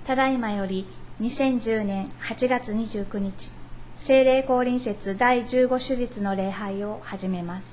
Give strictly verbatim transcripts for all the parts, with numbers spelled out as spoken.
ただいまよりにせんじゅうねんはちがつにじゅうくにち、聖霊降臨節だいじゅうご手術の礼拝を始めます。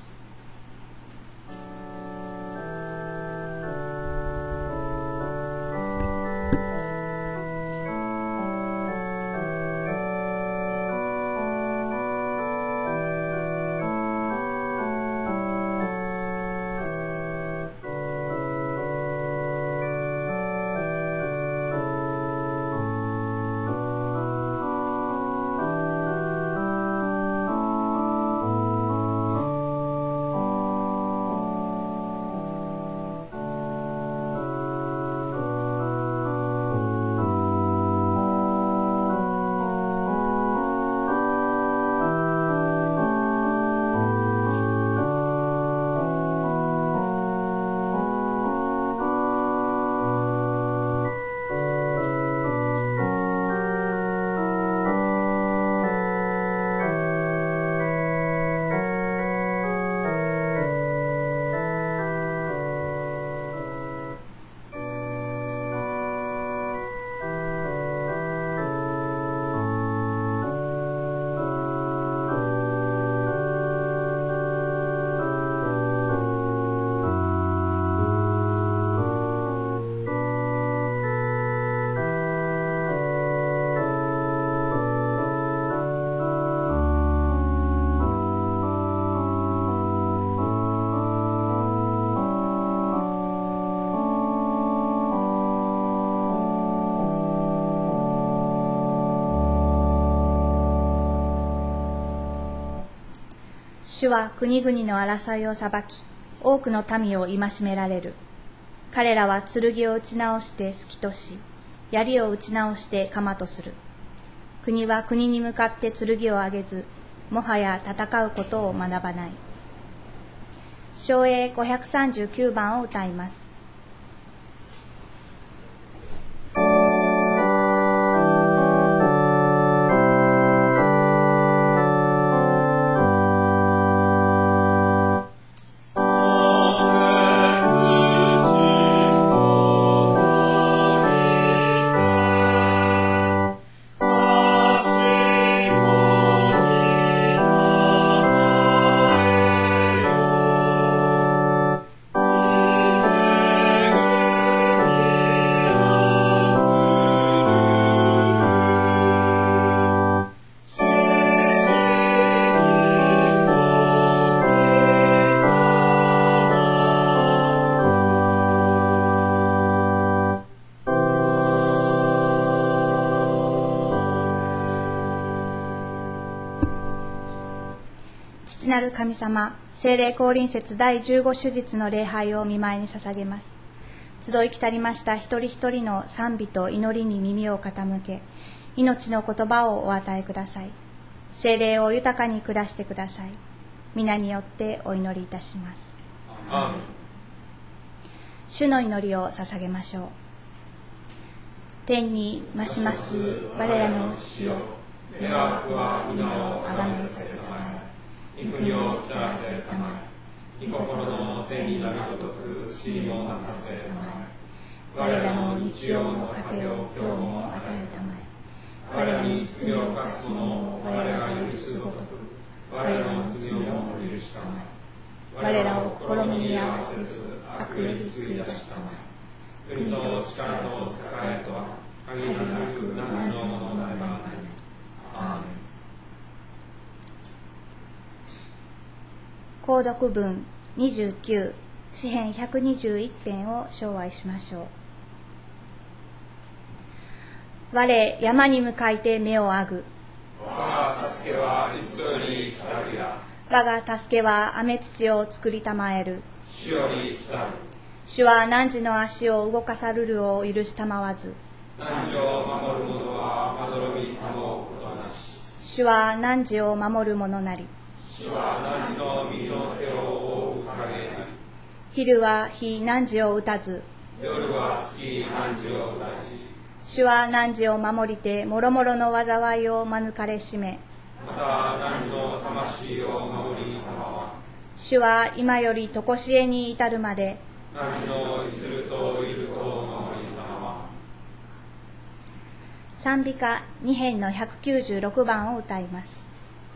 主は国々の争いを裁き、多くの民を戒められる。彼らは剣を打ち直して隙とし、槍を打ち直して鎌とする。国は国に向かって剣を上げず、もはや戦うことを学ばない。唱詠ごひゃくさんじゅうきゅうばんを歌います。父なる神様、聖霊降臨節だいじゅうご手術の礼拝を御前に捧げます。集い来たりました一人一人の賛美と祈りに耳を傾け、命の言葉をお与えください。聖霊を豊かに下してください。皆によってお祈りいたします。アーメン。主の祈りを捧げましょう。天に増します我らの父よ、願わくは皆をあがめさせたまえ。御国を来たらせたまえ。御心の天になるごとく地にもなさせたまえ。我らの日曜の糧を今日も与えたまえ。我らに罪を犯す者を我らが許すごとく我らの罪をも許したまえ。我らを試みに合わせず悪に救い出したまえ。国と力と栄えとは限りなく何のものなりばなり。アーメン。購読文にじゅうきゅう、詩編ひゃくにじゅういち編を唱和しましょう。我山に向かいて目をあぐ。我が助けはいつより来たるや。我が助けは雨土を作りたまえる。主より来たる。主は汝の足を動かさるるを許したまわず。汝を守る者はまどろみたもうことなし。主は汝を守る者なり。主は汝の右の手を覆う影なり。昼は日汝を打たず。夜は月汝を打たじ。主は汝を守りて、もろもろの災いを免れしめ。また汝の魂を守りたまわ。主は今より常しえに至るまで。汝のいずるといると守りたまわ。 賛美歌に編のひゃくきゅうじゅうろくばんを歌います。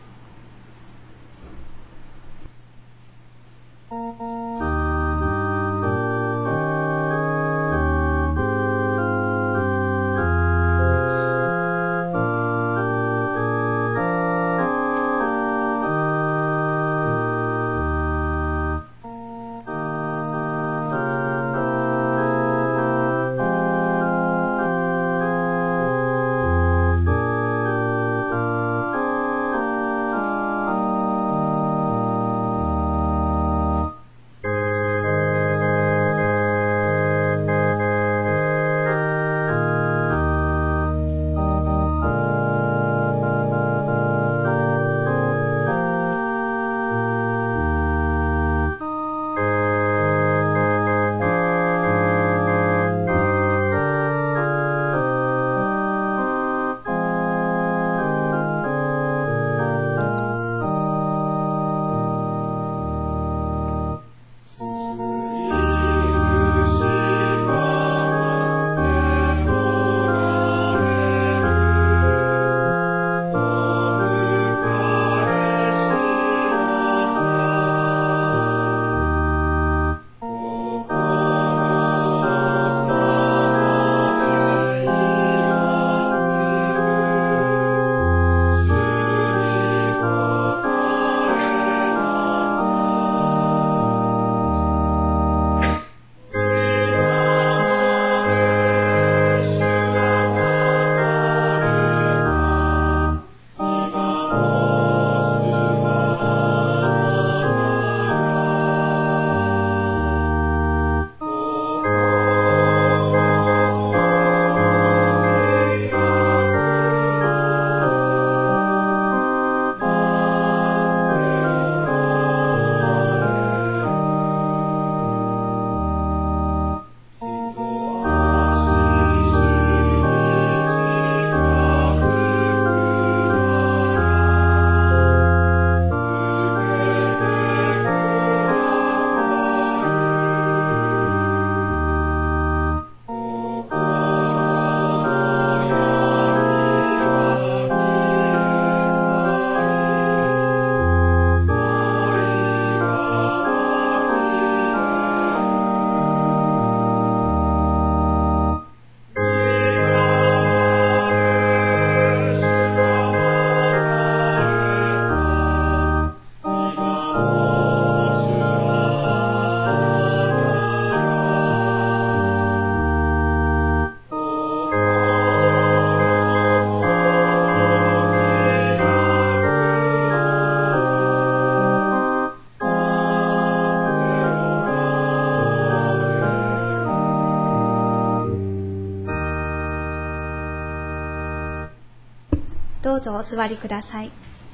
どうぞお座りください。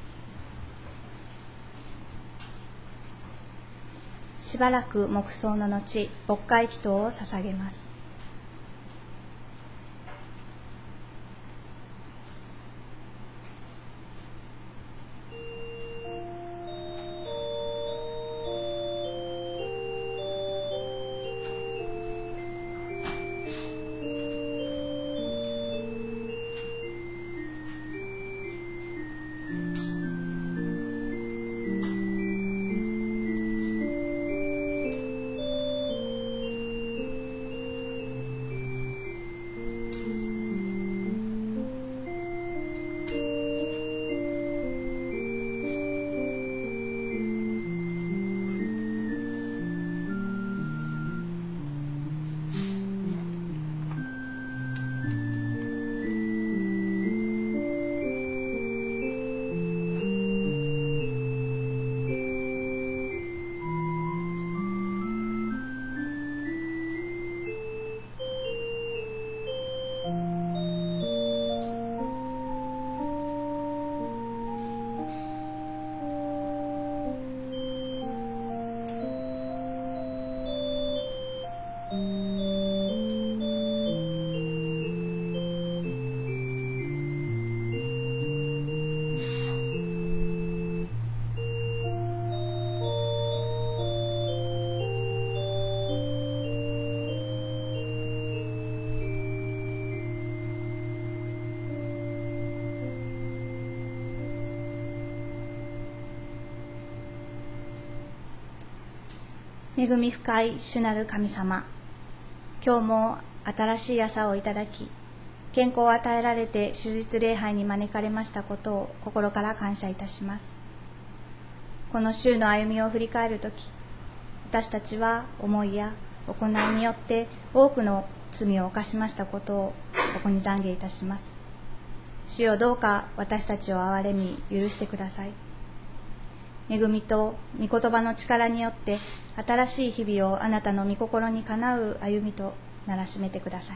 しばらく黙想の後、牧会祈祷を捧げます。 恵み深い主なる神様、今日も新しい朝をいただき、健康を与えられて主日礼拝に招かれましたことを心から感謝いたします。この週の歩みを振り返るとき、私たちは思いや行いによって多くの罪を犯しましたことをここに懺悔いたします。主よ、どうか私たちを憐れみ許してください。恵みと御言葉の力によって新しい日々をあなたの御心にかなう歩みとならしめてください。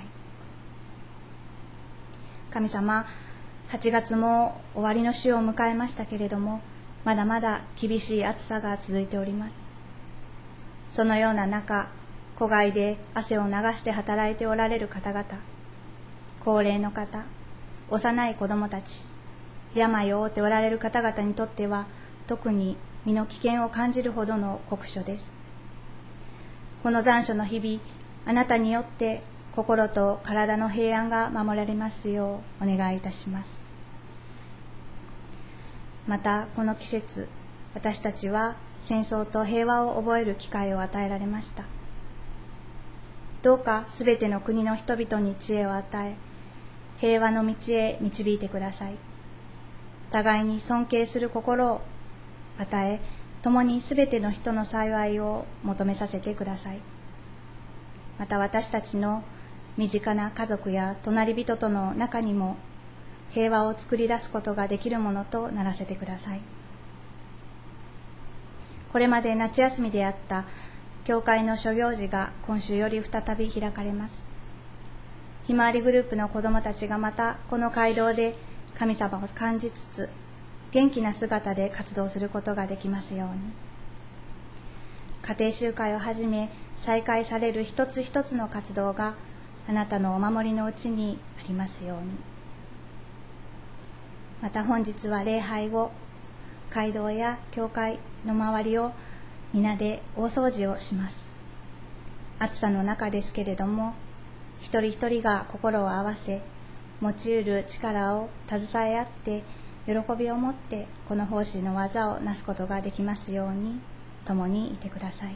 神様、はちがつも終わりの週を迎えましたけれども、まだまだ厳しい暑さが続いております。そのような中、戸外で汗を流して働いておられる方々、高齢の方、幼い子どもたち、病を負っておられる方々にとっては、特に身の危険を感じるほどの酷暑です。この残暑の日々、あなたによって心と体の平安が守られますようお願いいたします。またこの季節、私たちは戦争と平和を覚える機会を与えられました。どうかすべての国の人々に知恵を与え、平和の道へ導いてください。互いに尊敬する心を与え、共にすべての人の幸いを求めさせてください。また私たちの身近な家族や隣人との中にも平和を作り出すことができるものとならせてください。これまで夏休みであった教会の諸行事が今週より再び開かれます。ひまわりグループの子どもたちがまたこの街道で神様を感じつつ、元気な姿で活動することができますように。家庭集会をはじめ再開される一つ一つの活動があなたのお守りのうちにありますように。また本日は礼拝後、街道や教会の周りを皆で大掃除をします。暑さの中ですけれども、一人一人が心を合わせ、持ち得る力を携え合って喜びを持ってこの奉仕の技をなすことができますように共にいてください。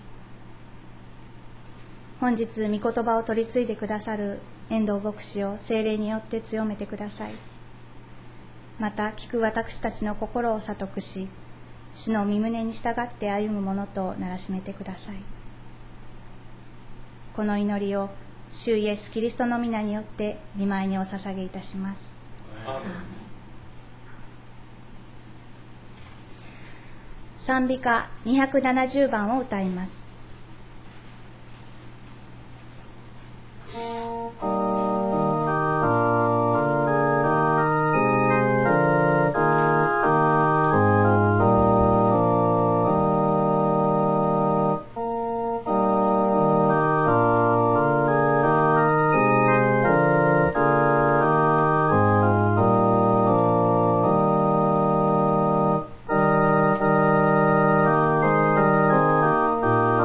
本日御言葉を取り継いでくださる遠藤牧師を聖霊によって強めてください。また聞く私たちの心を聡くし、主の御胸に従って歩むものとならしめてください。この祈りを主イエスキリストの皆によって御前にお捧げいたします。アーメン。賛美歌にひゃくななじゅうばんを歌います。 「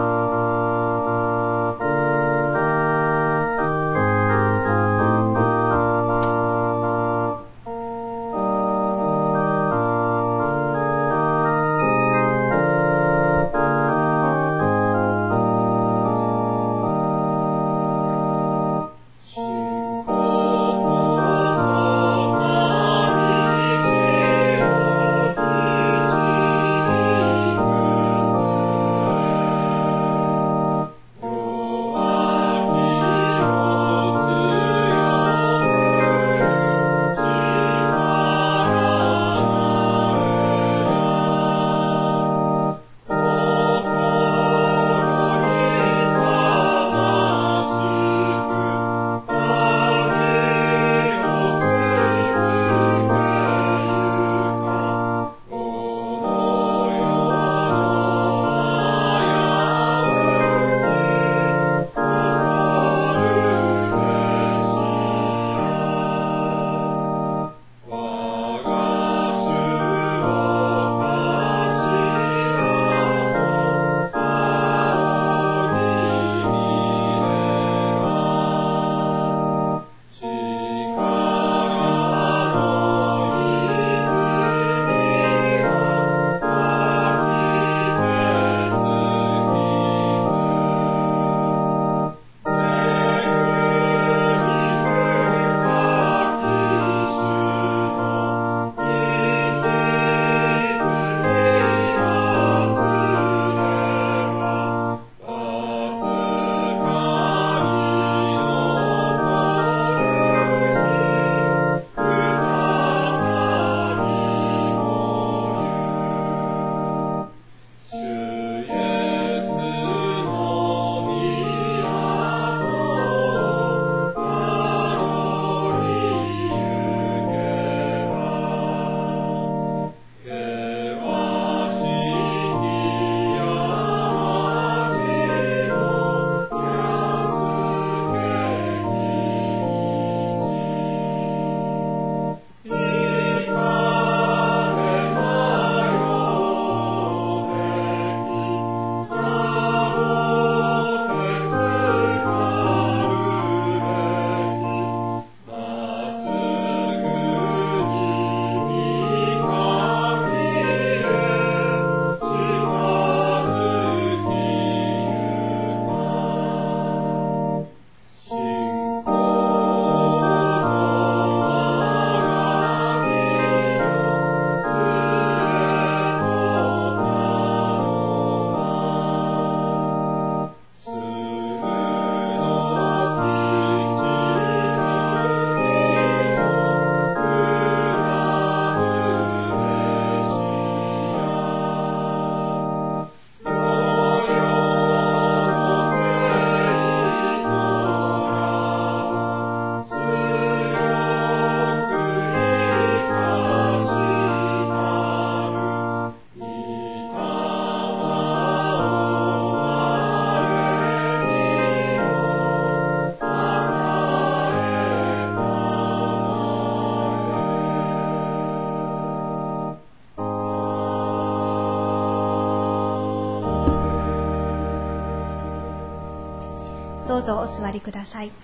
ぞお座りください。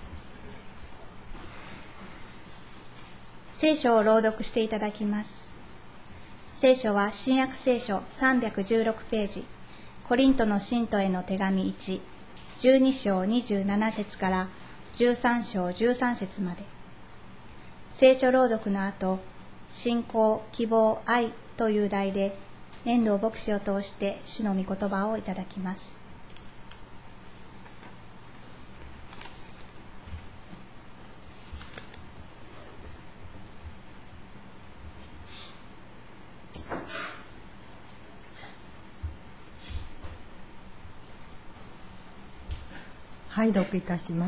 聖書を朗読していただきます。聖書は新約聖書さんびゃくじゅうろくページ、コリントの信徒への手紙いち、じゅうに章にじゅうなな節からじゅうさん章じゅうさん節まで。聖書朗読の後、信仰、希望、愛という題で、遠藤牧師を通して主の御言葉をいただきます。 はい、読いたします。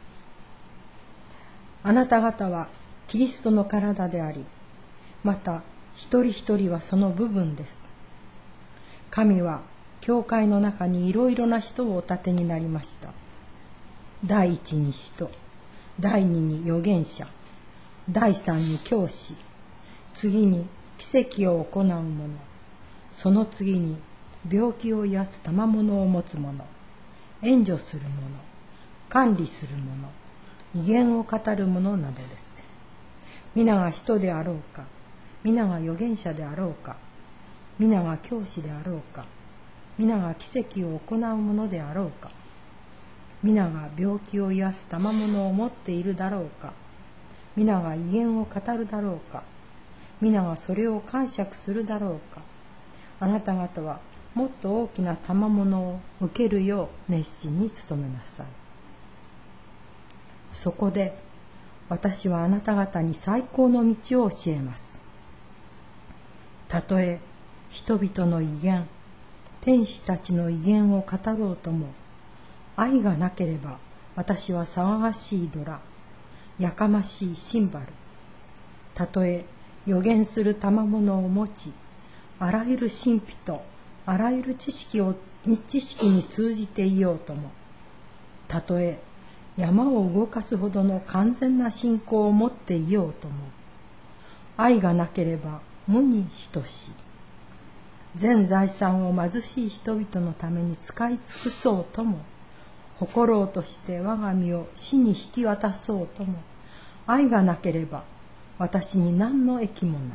あなた方はキリストの体であり、また一人一人はその部分です。神は教会の中にいろいろな人をお立てになりました。第一に使徒、第二に預言者、第三に教師、次に奇跡を行う者、その次に病気を癒す賜物を持つ者、援助する者、管理する者、威厳を語る者などです。皆が使徒であろうか、皆が預言者であろうか、皆が教師であろうか、皆が奇跡を行う者であろうか、皆が病気を癒す賜物を持っているだろうか、皆が威厳を語るだろうか、皆がそれを解釈するだろうか、あなた方はもっと大きな賜物を受けるよう熱心に努めなさい。そこで私はあなた方に最高の道を教えます。たとえ人々の威厳、天使たちの威厳を語ろうとも、愛がなければ私は騒がしいドラ、やかましいシンバル。たとえ予言する賜物を持ち、あらゆる神秘とあらゆる知識を知識に通じていようとも、たとえ山を動かすほどの完全な信仰を持っていようとも、愛がなければ無に等しい。全財産を貧しい人々のために使い尽くそうとも、誇ろうとして我が身を死に引き渡そうとも、愛がなければ私に何の益もない。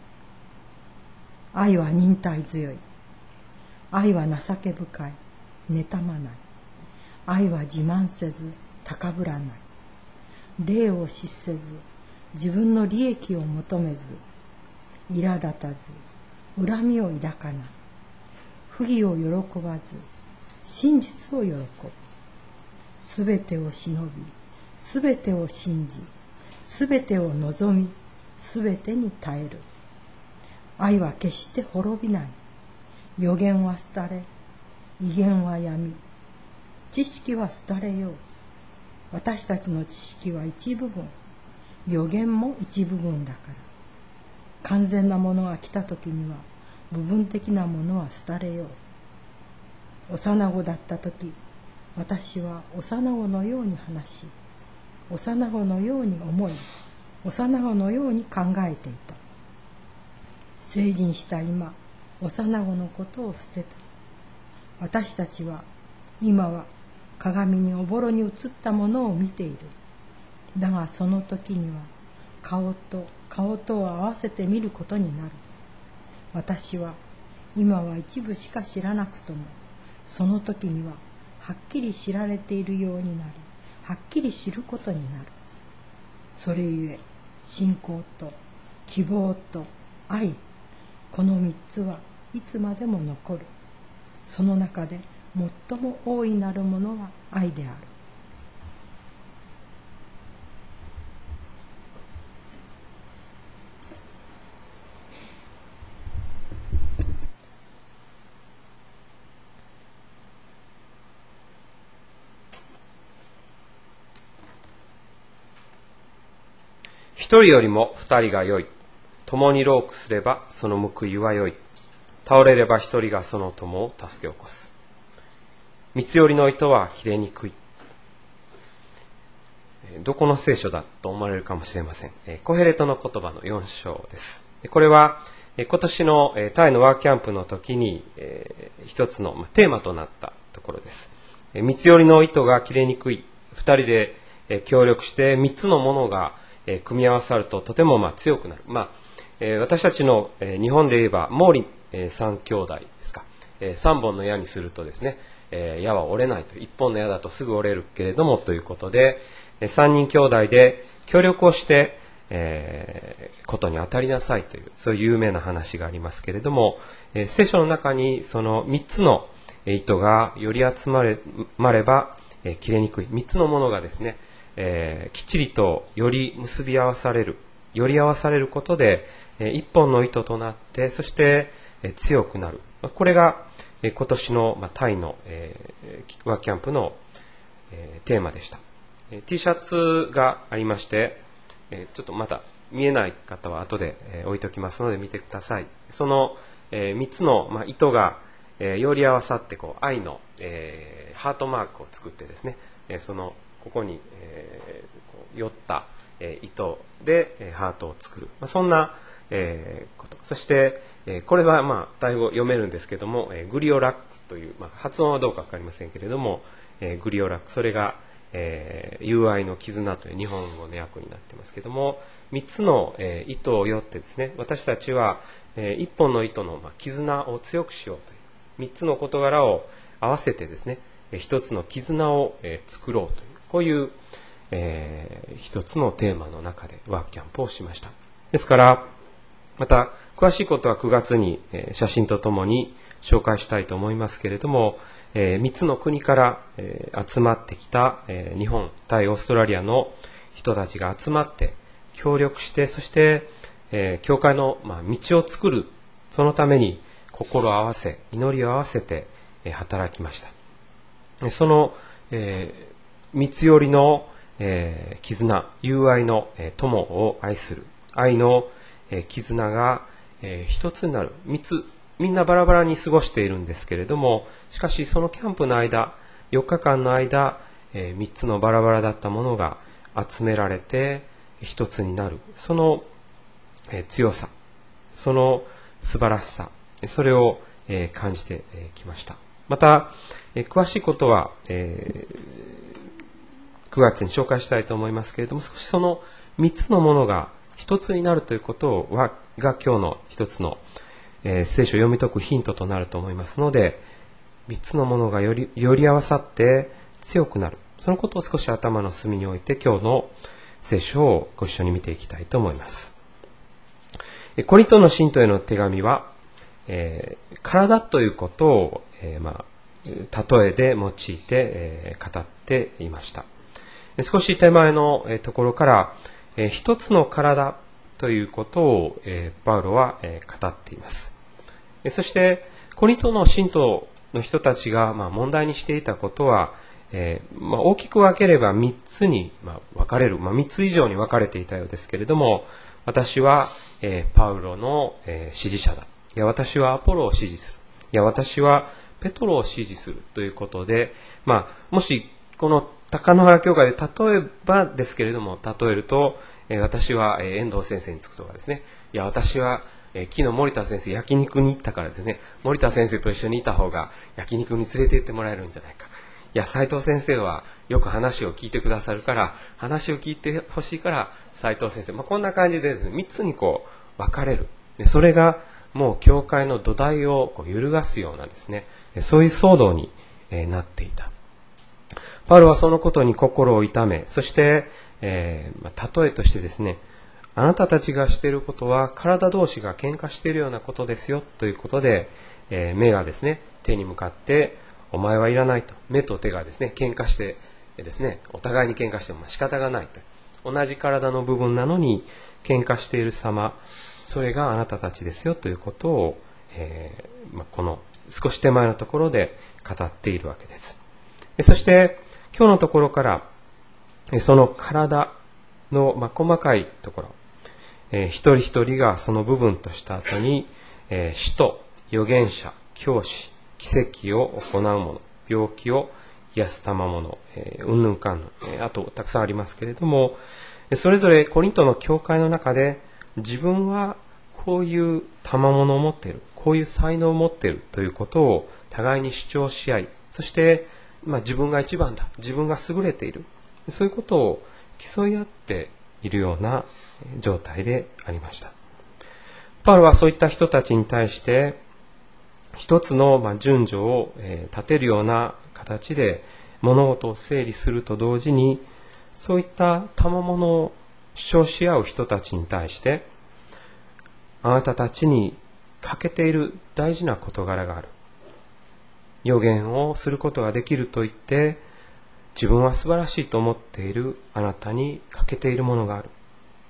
愛は忍耐強い。愛は情け深い。妬まない。愛は自慢せず高ぶらない。礼を失せず、自分の利益を求めず、苛立たず、恨みを抱かない。不義を喜ばず、真実を喜ぶ。すべてを忍び、すべてを信じ、すべてを望み、すべてに耐える。愛は決して滅びない。預言は廃れ、威厳はやみ、知識は廃れよう。私たちの知識は一部分、預言も一部分だから。完全なものが来た時には、部分的なものは廃れよう。幼子だった時、私は幼子のように話し、幼子のように思い、幼子のように考えていた。成人した今、幼子のことを捨てた。私たちは今は鏡におぼろに映ったものを見ている。だがその時には顔と顔とを合わせて見ることになる。私は今は一部しか知らなくとも、その時にははっきり知られているようになり、はっきり知ることになる。それゆえ信仰と希望と愛、この三つはいつまでも残る。その中で最も大いなるものは愛である。 一人よりも二人が良い。共に労苦すればその報いは良い。倒れれば一人がその友を助け起こす。三つ寄りの糸は切れにくい。どこの聖書だと思われるかもしれません。コヘレトの言葉のよん章です。これは今年のタイのワーキャンプの時に一つのテーマとなったところです。 三つ折りの糸が切れにくい。二人で協力して三つのものが組み合わさるととてもまあ強くなる。まあ、私たちの日本で言えば毛利三兄弟ですか。三本の矢にするとですね、矢は折れないと。一本の矢だとすぐ折れるけれどもということで、三人兄弟で協力をして、えー、ことに当たりなさいという、そういう有名な話がありますけれども、えー、聖書の中にその三つの糸がより集まれ、まれば、えー、切れにくい。三つのものがですね、えー、きっちりとより結び合わされる、より合わされることで、えー、一本の糸となって、そして、えー、強くなる。これが、えー、今年の、まあ、タイの、えー、ワーキャンプの、えー、テーマでした。えー、T シャツがありまして、えー、ちょっとまだ見えない方は後で、えー、置いておきますので見てください。その、えー、みっつの、まあ、糸が、えー、より合わさってこう愛の、えー、ハートマークを作ってですね、えー、そのここに、えー、こう寄った、えー、糸で、えー、ハートを作る、まあ、そんな、えー、こと。そして、えー、これはまあタイ語読めるんですけども、えー、グリオラックという、まあ、発音はどうかわかりませんけれども、えー、グリオラック、それがえー、友愛の絆という日本語の訳になっていますけれども、三つの、えー、糸をよってですね、私たちは、えー、一本の糸の、まあ、絆を強くしようという三つの事柄を合わせてですね、えー、一つの絆を、えー、作ろうというこういう、えー、一つのテーマの中でワークキャンプをしました。ですからまた詳しいことはくがつに、えー、写真とともに紹介したいと思いますけれども、えー、みっつの国から、えー、集まってきた、えー、日本、タイ、オーストラリアの人たちが集まって協力して、そして、えー、教会の、まあ、道を作る、そのために心を合わせ、祈りを合わせて、えー、働きました。その、えー、三つ寄りの、えー、絆、友愛の、えー、友を愛する、愛の、えー、絆が、えー、一つになる、三つ、みんなバラバラに過ごしているんですけれども、しかしそのキャンプの間、よっかかんの間、えー、みっつのバラバラだったものが集められて一つになる。その、えー、強さ、その素晴らしさ、それを、えー、感じてきました。また、えー、詳しいことは、えー、くがつに紹介したいと思いますけれども、少しそのみっつのものが一つになるということはが今日の一つのえー、聖書を読み解くヒントとなると思いますので、三つのものがより、より合わさって強くなる。そのことを少し頭の隅に置いて今日の聖書をご一緒に見ていきたいと思います。コリントの信徒への手紙は、えー、体ということを、えーまあ、例えで用いて、えー、語っていました。少し手前のところから、えー、一つの体ということを、えー、パウロは、えー、語っています。そして、コリントの信徒の人たちが、まあ、問題にしていたことは、えーまあ、大きく分ければみっつに、まあ、分かれる、まあ、みっつ以上に分かれていたようですけれども、私は、えー、パウロの、えー、支持者だ。いや、私はアポロを支持する。いや、私はペトロを支持するということで、まあ、もし、この高野原教会で例えばですけれども、例えると、私は遠藤先生につくとかですね。いや、私は昨日森田先生焼肉に行ったからですね。森田先生と一緒にいた方が焼肉に連れて行ってもらえるんじゃないか。いや、斉藤先生はよく話を聞いてくださるから、話を聞いてほしいから斉藤先生。まあ、こんな感じでですね、三つにこう分かれる。それがもう教会の土台をこう揺るがすようなですね、そういう騒動になっていた。パウロはそのことに心を痛め、そして、えーまあ、例えとしてですね、あなたたちがしていることは体同士が喧嘩しているようなことですよということで、えー、目がですね、手に向かってお前はいらないと、目と手がですね、喧嘩してですね、お互いに喧嘩しても仕方がないと、同じ体の部分なのに喧嘩している様、それがあなたたちですよということを、えーまあ、この少し手前のところで語っているわけです。そして今日のところからその体の、まあ、細かいところ、えー、一人一人がその部分とした後に、えー、使徒、預言者、教師、奇跡を行う者、病気を癒す賜物、えー、うんぬんかんぬん、えー、あとたくさんありますけれども、それぞれコリントの教会の中で自分はこういう賜物を持っている、こういう才能を持っているということを互いに主張し合い、そしてまあ、自分が一番だ、自分が優れている、そういうことを競い合っているような状態でありました。パウロはそういった人たちに対して一つのまあ順序を立てるような形で物事を整理すると同時に、そういった賜物を主張し合う人たちに対して、あなたたちに欠けている大事な事柄がある、予言をすることができると言って自分は素晴らしいと思っているあなたに欠けているものがある、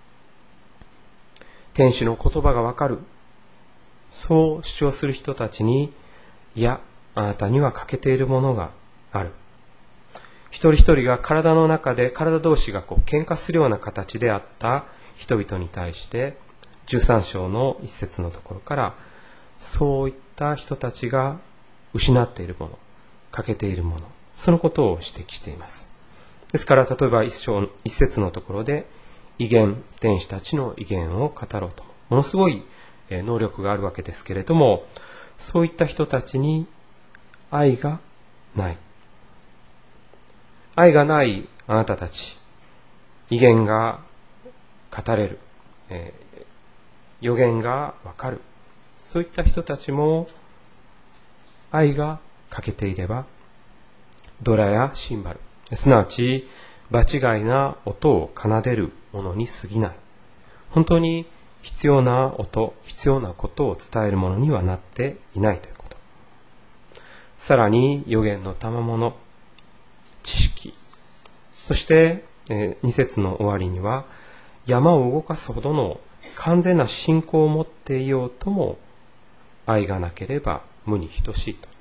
天使の言葉がわかる、そう主張する人たちに、いや、あなたには欠けているものがある。一人一人が体の中で体同士がこう喧嘩するような形であった人々に対して、じゅうさん章の一節のところから、そういった人たちが失っているもの、欠けているもの、そのことを指摘しています。ですから、例えば一章、一節のところで、異言、天使たちの異言を語ろうと、ものすごい能力があるわけですけれども、そういった人たちに愛がない。愛がないあなたたち、異言が語れる、えー、予言がわかる、そういった人たちも愛が欠けていれば、ドラやシンバル、すなわち場違いな音を奏でるものに過ぎない。本当に必要な音、必要なことを伝えるものにはなっていないということ。さらに予言の賜物、知識、そしてに節の終わりには、山を動かすほどの完全な信仰を持っていようとも愛がなければ無に等しいと。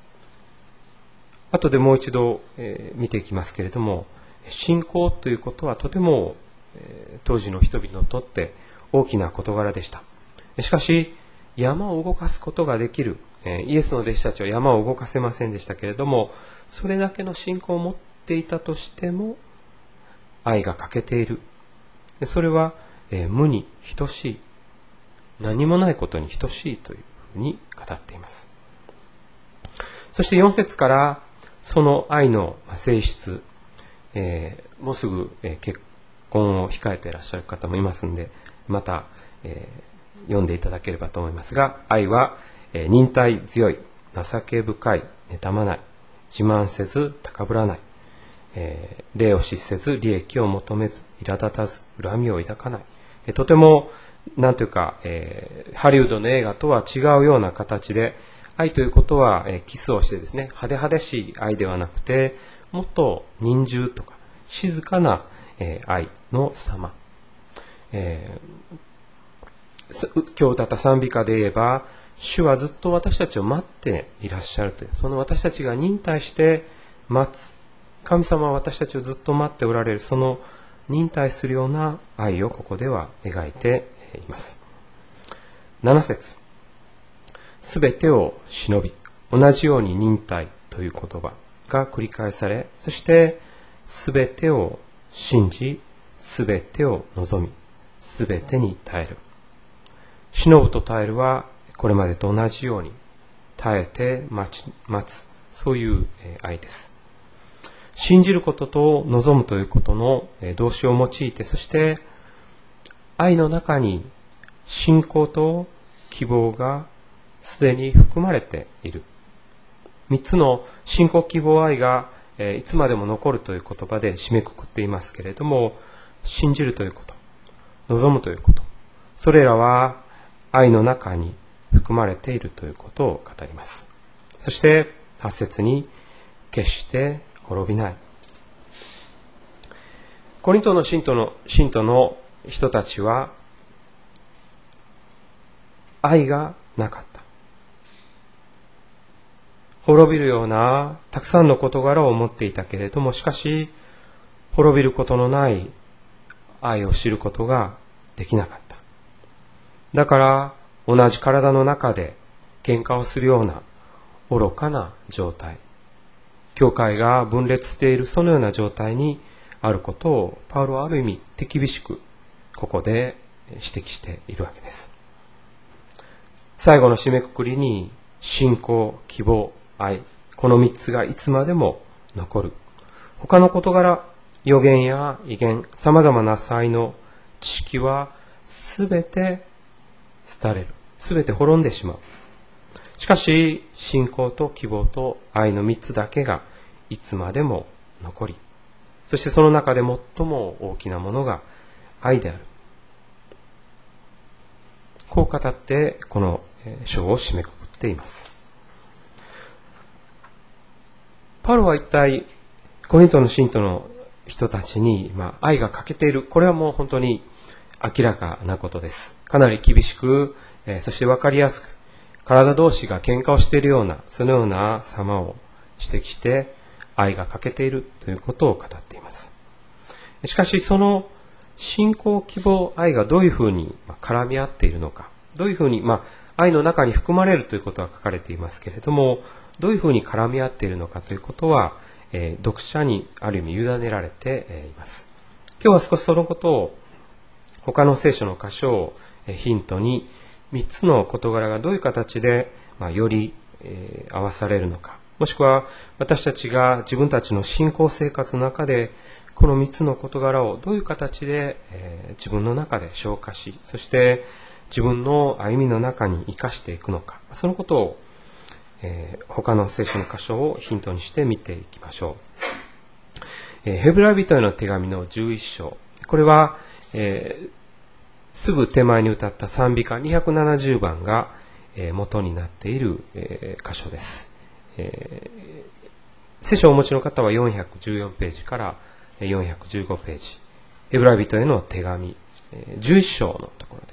後でもう一度、えー、見ていきますけれども、信仰ということはとても、えー、当時の人々にとって大きな事柄でした。しかし山を動かすことができる、えー、イエスの弟子たちは山を動かせませんでしたけれども、それだけの信仰を持っていたとしても愛が欠けている。それは、えー、無に等しい、何もないことに等しいというふうに語っています。そしてよん節からその愛の性質、えー、もうすぐ、えー、結婚を控えていらっしゃる方もいますので、また、えー、読んでいただければと思いますが、愛は、えー、忍耐強い、情け深い、妬まない、自慢せず高ぶらない、えー、礼を失せず利益を求めず、苛立たず恨みを抱かない、えー、とてもなんというか、えー、ハリウッドの映画とは違うような形で、愛ということは、えー、キスをしてですね、派手派手しい愛ではなくて、もっと忍従とか静かな、えー、愛の様、えー、今日歌った賛美歌で言えば、主はずっと私たちを待っていらっしゃるという、その私たちが忍耐して待つ、神様は私たちをずっと待っておられる、その忍耐するような愛をここでは描いています。なな節、すべてを忍び、同じように忍耐という言葉が繰り返され、そしてすべてを信じ、すべてを望み、すべてに耐える。忍ぶと耐えるはこれまでと同じように耐えて待ち、待つ、そういう愛です。信じることと望むということの動詞を用いて、そして愛の中に信仰と希望がすでに含まれている。三つの信仰、希望、愛がいつまでも残るという言葉で締めくくっていますけれども、信じるということ、望むということ、それらは愛の中に含まれているということを語ります。そしてはち節に、決して滅びない。コリントの信徒の信徒の人たちは愛がなかった。滅びるようなたくさんの事柄を持っていたけれども、しかし滅びることのない愛を知ることができなかった。だから同じ体の中で喧嘩をするような愚かな状態、教会が分裂しているそのような状態にあることをパウロはある意味手厳しくここで指摘しているわけです。最後の締めくくりに信仰、希望、愛、この三つがいつまでも残る。他の事柄、予言や威厳、様々な才能、知識はすべて廃れる。すべて滅んでしまう。しかし、信仰と希望と愛の三つだけがいつまでも残り、そしてその中で最も大きなものが愛である。こう語ってこの章を締めくくっています。パウロは一体コリントの信徒の人たちに、まあ、愛が欠けている。これはもう本当に明らかなことです。かなり厳しく、えー、そして分かりやすく、体同士が喧嘩をしているような、そのような様を指摘して、愛が欠けているということを語っています。しかし、その信仰、希望、愛がどういうふうに絡み合っているのか、どういうふうに、まあ、愛の中に含まれるということは書かれていますけれども、どういうふうに絡み合っているのかということは、えー、読者にある意味委ねられています。今日は少しそのことを他の聖書の箇所をヒントに三つの事柄がどういう形で、まあ、より、えー、合わされるのか、もしくは私たちが自分たちの信仰生活の中でこの三つの事柄をどういう形で、えー、自分の中で消化し、そして自分の歩みの中に生かしていくのか、そのことをえー、他の聖書の箇所をヒントにして見ていきましょう。えー、ヘブライ人への手紙のじゅういっ章。これは、えー、すぐ手前に歌った賛美歌にひゃくななじゅうばんが、えー、元になっている、えー、箇所です、えー。聖書をお持ちの方はよんひゃくじゅうよんページからよんひゃくじゅうごページ。ヘブライ人への手紙、えー、じゅういっ章のところです。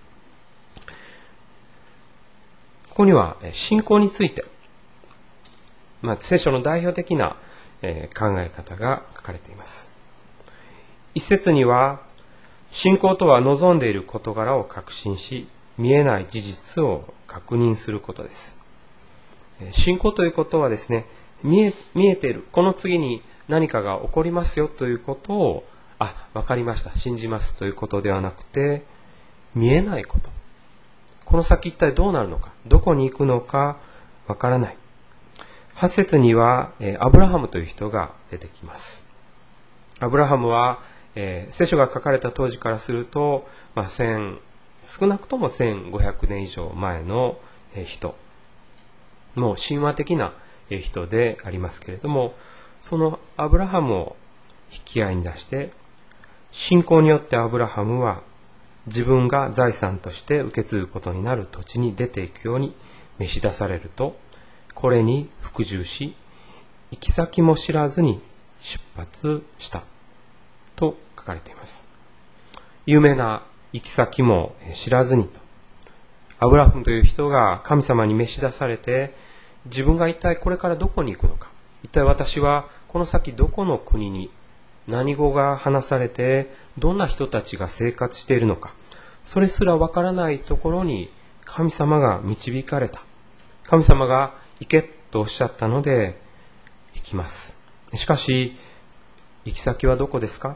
ここには信仰について、まあ、聖書の代表的な、えー、考え方が書かれています。一節には、信仰とは望んでいる事柄を確信し、見えない事実を確認することです。信仰ということはですね、見え、見えている、この次に何かが起こりますよということを、あ、わかりました、信じますということではなくて、見えないこと。この先一体どうなるのか、どこに行くのかわからない。はち節には、えー、アブラハムという人が出てきます。アブラハムは、えー、聖書が書かれた当時からすると、まあ、千少なくともせんごひゃくねん以上前の人、もう神話的な人でありますけれども、そのアブラハムを引き合いに出して、信仰によってアブラハムは自分が財産として受け継ぐことになる土地に出ていくように召し出されると、これに服従し、行き先も知らずに出発したと書かれています。有名な行き先も知らずにと。アブラハムという人が神様に召し出されて、自分が一体これからどこに行くのか、一体私はこの先どこの国に何語が話されて、どんな人たちが生活しているのか、それすらわからないところに神様が導かれた。神様が行けとおっしゃったので行きます。しかし、行き先はどこですか？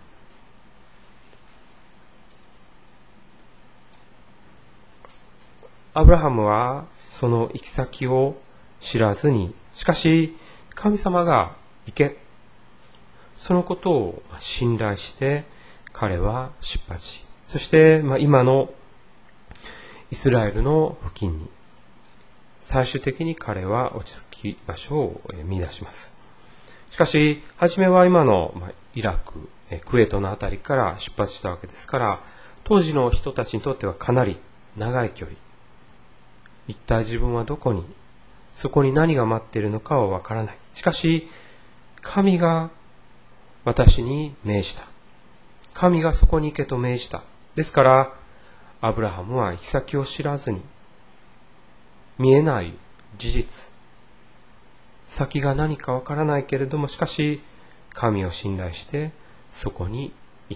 アブラハムはその行き先を知らずに、しかし神様が行け、そのことを信頼して彼は出発し、そして今のイスラエルの付近に最終的に彼は落ち着き場所を見出します。しかし初めは今のイラク、クウェートのあたりから出発したわけですから、当時の人たちにとってはかなり長い距離、一体自分はどこに、そこに何が待っているのかはわからない。しかし神が私に命じた。神がそこに行けと命じた。ですから、アブラハムは行き先を知らずに、見えない事実、先が何かわからないけれども、しかし、神を信頼して、そこに行った。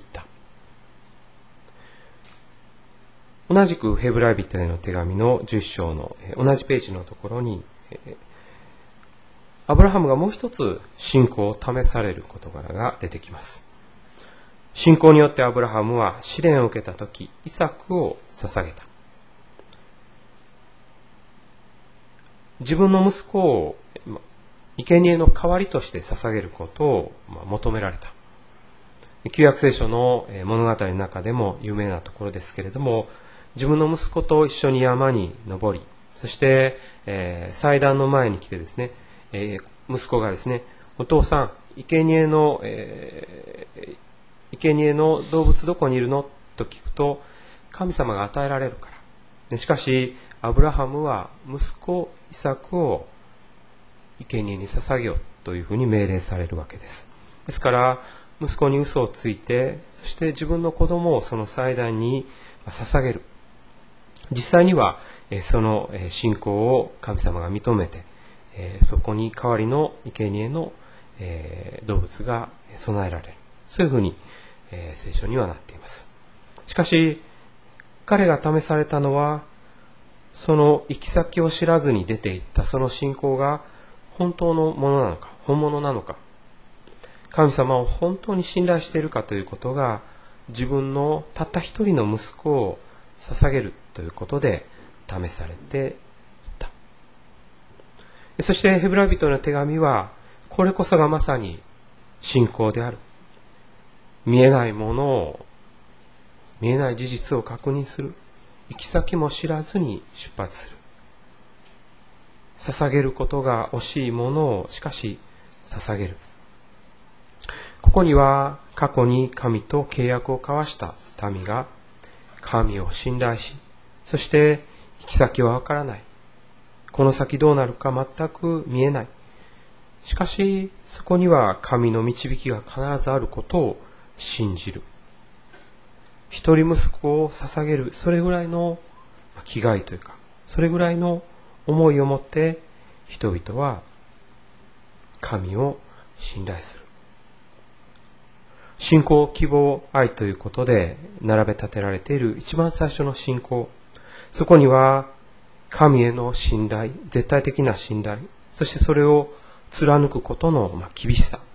同じくヘブライ人への手紙のじゅっ章の同じページのところに、アブラハムがもう一つ信仰を試される事柄が出てきます。信仰によってアブラハムは試練を受けたとき、イサクを捧げた。自分の息子を生贄の代わりとして捧げることを求められた。旧約聖書の物語の中でも有名なところですけれども、自分の息子と一緒に山に登り、そして、えー、祭壇の前に来てですね、えー、息子がですね、お父さん、生贄の、えー、生贄の動物どこにいるのと聞くと、神様が与えられるから。しかし、アブラハムは息子イサクを生贄に捧げようというふうに命令されるわけです。ですから、息子に嘘をついて、そして自分の子供をその祭壇に捧げる。実際には、その信仰を神様が認めて、そこに代わりの生贄の動物が備えられる。そういうふうに聖書にはなっています。しかし、彼が試されたのは、その行き先を知らずに出ていったその信仰が本当のものなのか、本物なのか、神様を本当に信頼しているかということが、自分のたった一人の息子を捧げるということで試されていった。そしてヘブライ人の手紙は、これこそがまさに信仰である。見えないものを、見えない事実を確認する。行き先も知らずに出発する。捧げることが惜しいものをしかし捧げる。ここには過去に神と契約を交わした民が神を信頼し、そして行き先はわからない。この先どうなるか全く見えない。しかしそこには神の導きが必ずあることを信じる。一人息子を捧げる、それぐらいの気概というか、それぐらいの思いを持って人々は神を信頼する。信仰、希望、愛ということで並べ立てられている一番最初の信仰。そこには神への信頼、絶対的な信頼、そしてそれを貫くことの厳しさ。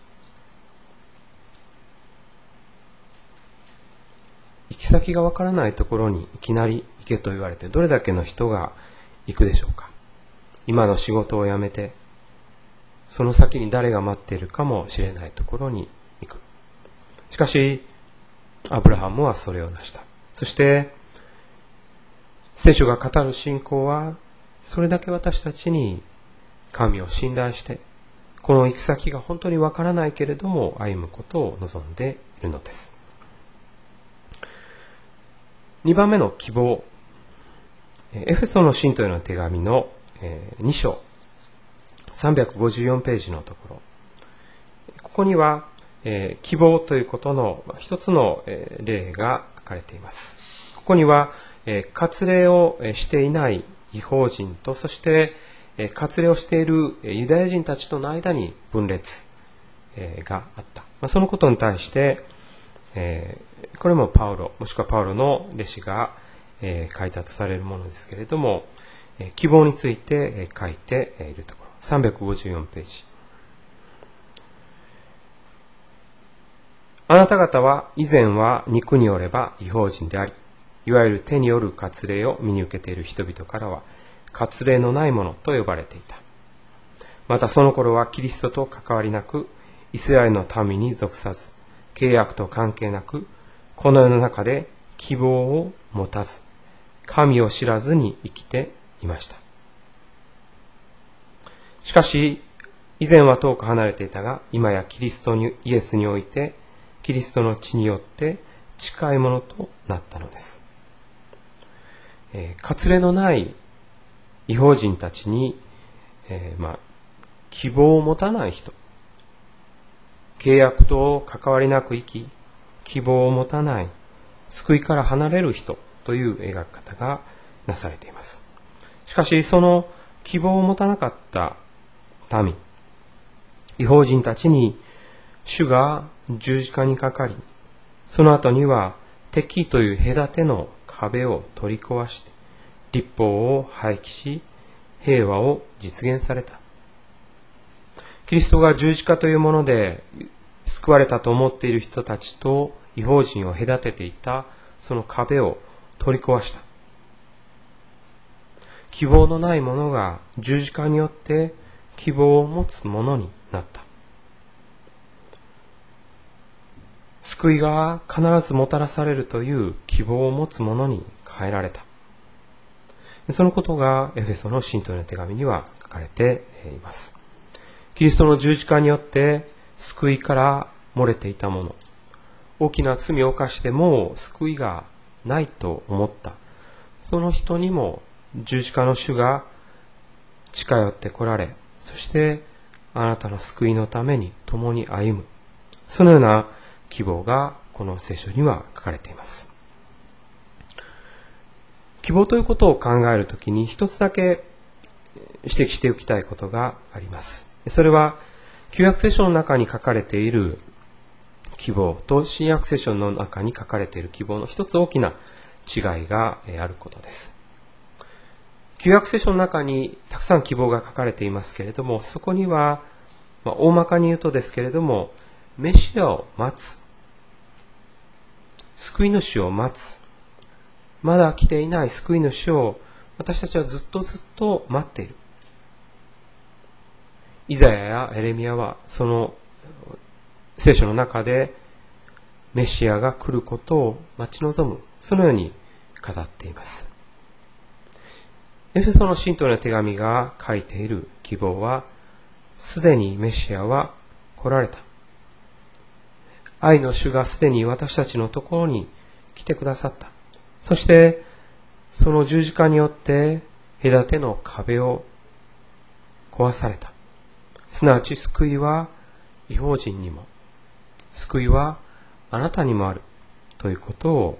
行き先がわからないところにいきなり行けと言われて、どれだけの人が行くでしょうか。今の仕事を辞めて、その先に誰が待っているかもしれないところに行く。しかし、アブラハムはそれを成した。そして、聖書が語る信仰は、それだけ私たちに神を信頼して、この行き先が本当にわからないけれども歩むことを望んでいるのです。にばんめの希望。エフェソの信徒への手紙のに章さんびゃくごじゅうよんページのところ。ここには希望ということの一つの例が書かれています。ここには割礼をしていない異邦人と、そして割礼をしているユダヤ人たちとの間に分裂があった。そのことに対して、これもパウロ、もしくはパウロの弟子が書いたとされるものですけれども、希望について書いているところ。さんびゃくごじゅうよんページ。あなた方は以前は肉によれば異邦人であり、いわゆる手による割礼を身に受けている人々からは、割礼のないものと呼ばれていた。またその頃はキリストと関わりなく、イスラエルの民に属さず、契約と関係なく、この世の中で希望を持たず、神を知らずに生きていました。しかし、以前は遠く離れていたが、今やキリストに、イエスにおいて、キリストの血によって近いものとなったのです。えー、割礼のない異邦人たちに、えーまあ、希望を持たない人、契約と関わりなく生き、希望を持たない、救いから離れる人という描き方がなされています。しかし、その希望を持たなかった民、異邦人たちに主が十字架にかかり、その後には敵という隔ての壁を取り壊して、律法を廃棄し、平和を実現された。キリストが十字架というもので救われたと思っている人たちと異邦人を隔てていたその壁を取り壊した。希望のない者が十字架によって希望を持つものになった。救いが必ずもたらされるという希望を持つものに変えられた。そのことがエフェソの信徒への手紙には書かれています。キリストの十字架によって救いから漏れていたもの、大きな罪を犯しても救いがないと思った、その人にも十字架の主が近寄ってこられ、そしてあなたの救いのために共に歩む、そのような希望がこの聖書には書かれています。希望ということを考えるときに一つだけ指摘しておきたいことがあります。それは旧約聖書の中に書かれている希望と新約聖書の中に書かれている希望の一つ大きな違いがあることです。旧約聖書の中にたくさん希望が書かれていますけれども、そこには、まあ、大まかに言うとですけれども、メシアを待つ、救い主を待つ、まだ来ていない救い主を私たちはずっとずっと待っている。イザヤやエレミヤはその聖書の中でメシアが来ることを待ち望む、そのように語っています。エフェソの信徒の手紙が書いている希望は、すでにメシアは来られた。愛の主がすでに私たちのところに来てくださった。そして、その十字架によって隔ての壁を壊された。すなわち救いは異邦人にも、救いはあなたにもあるということを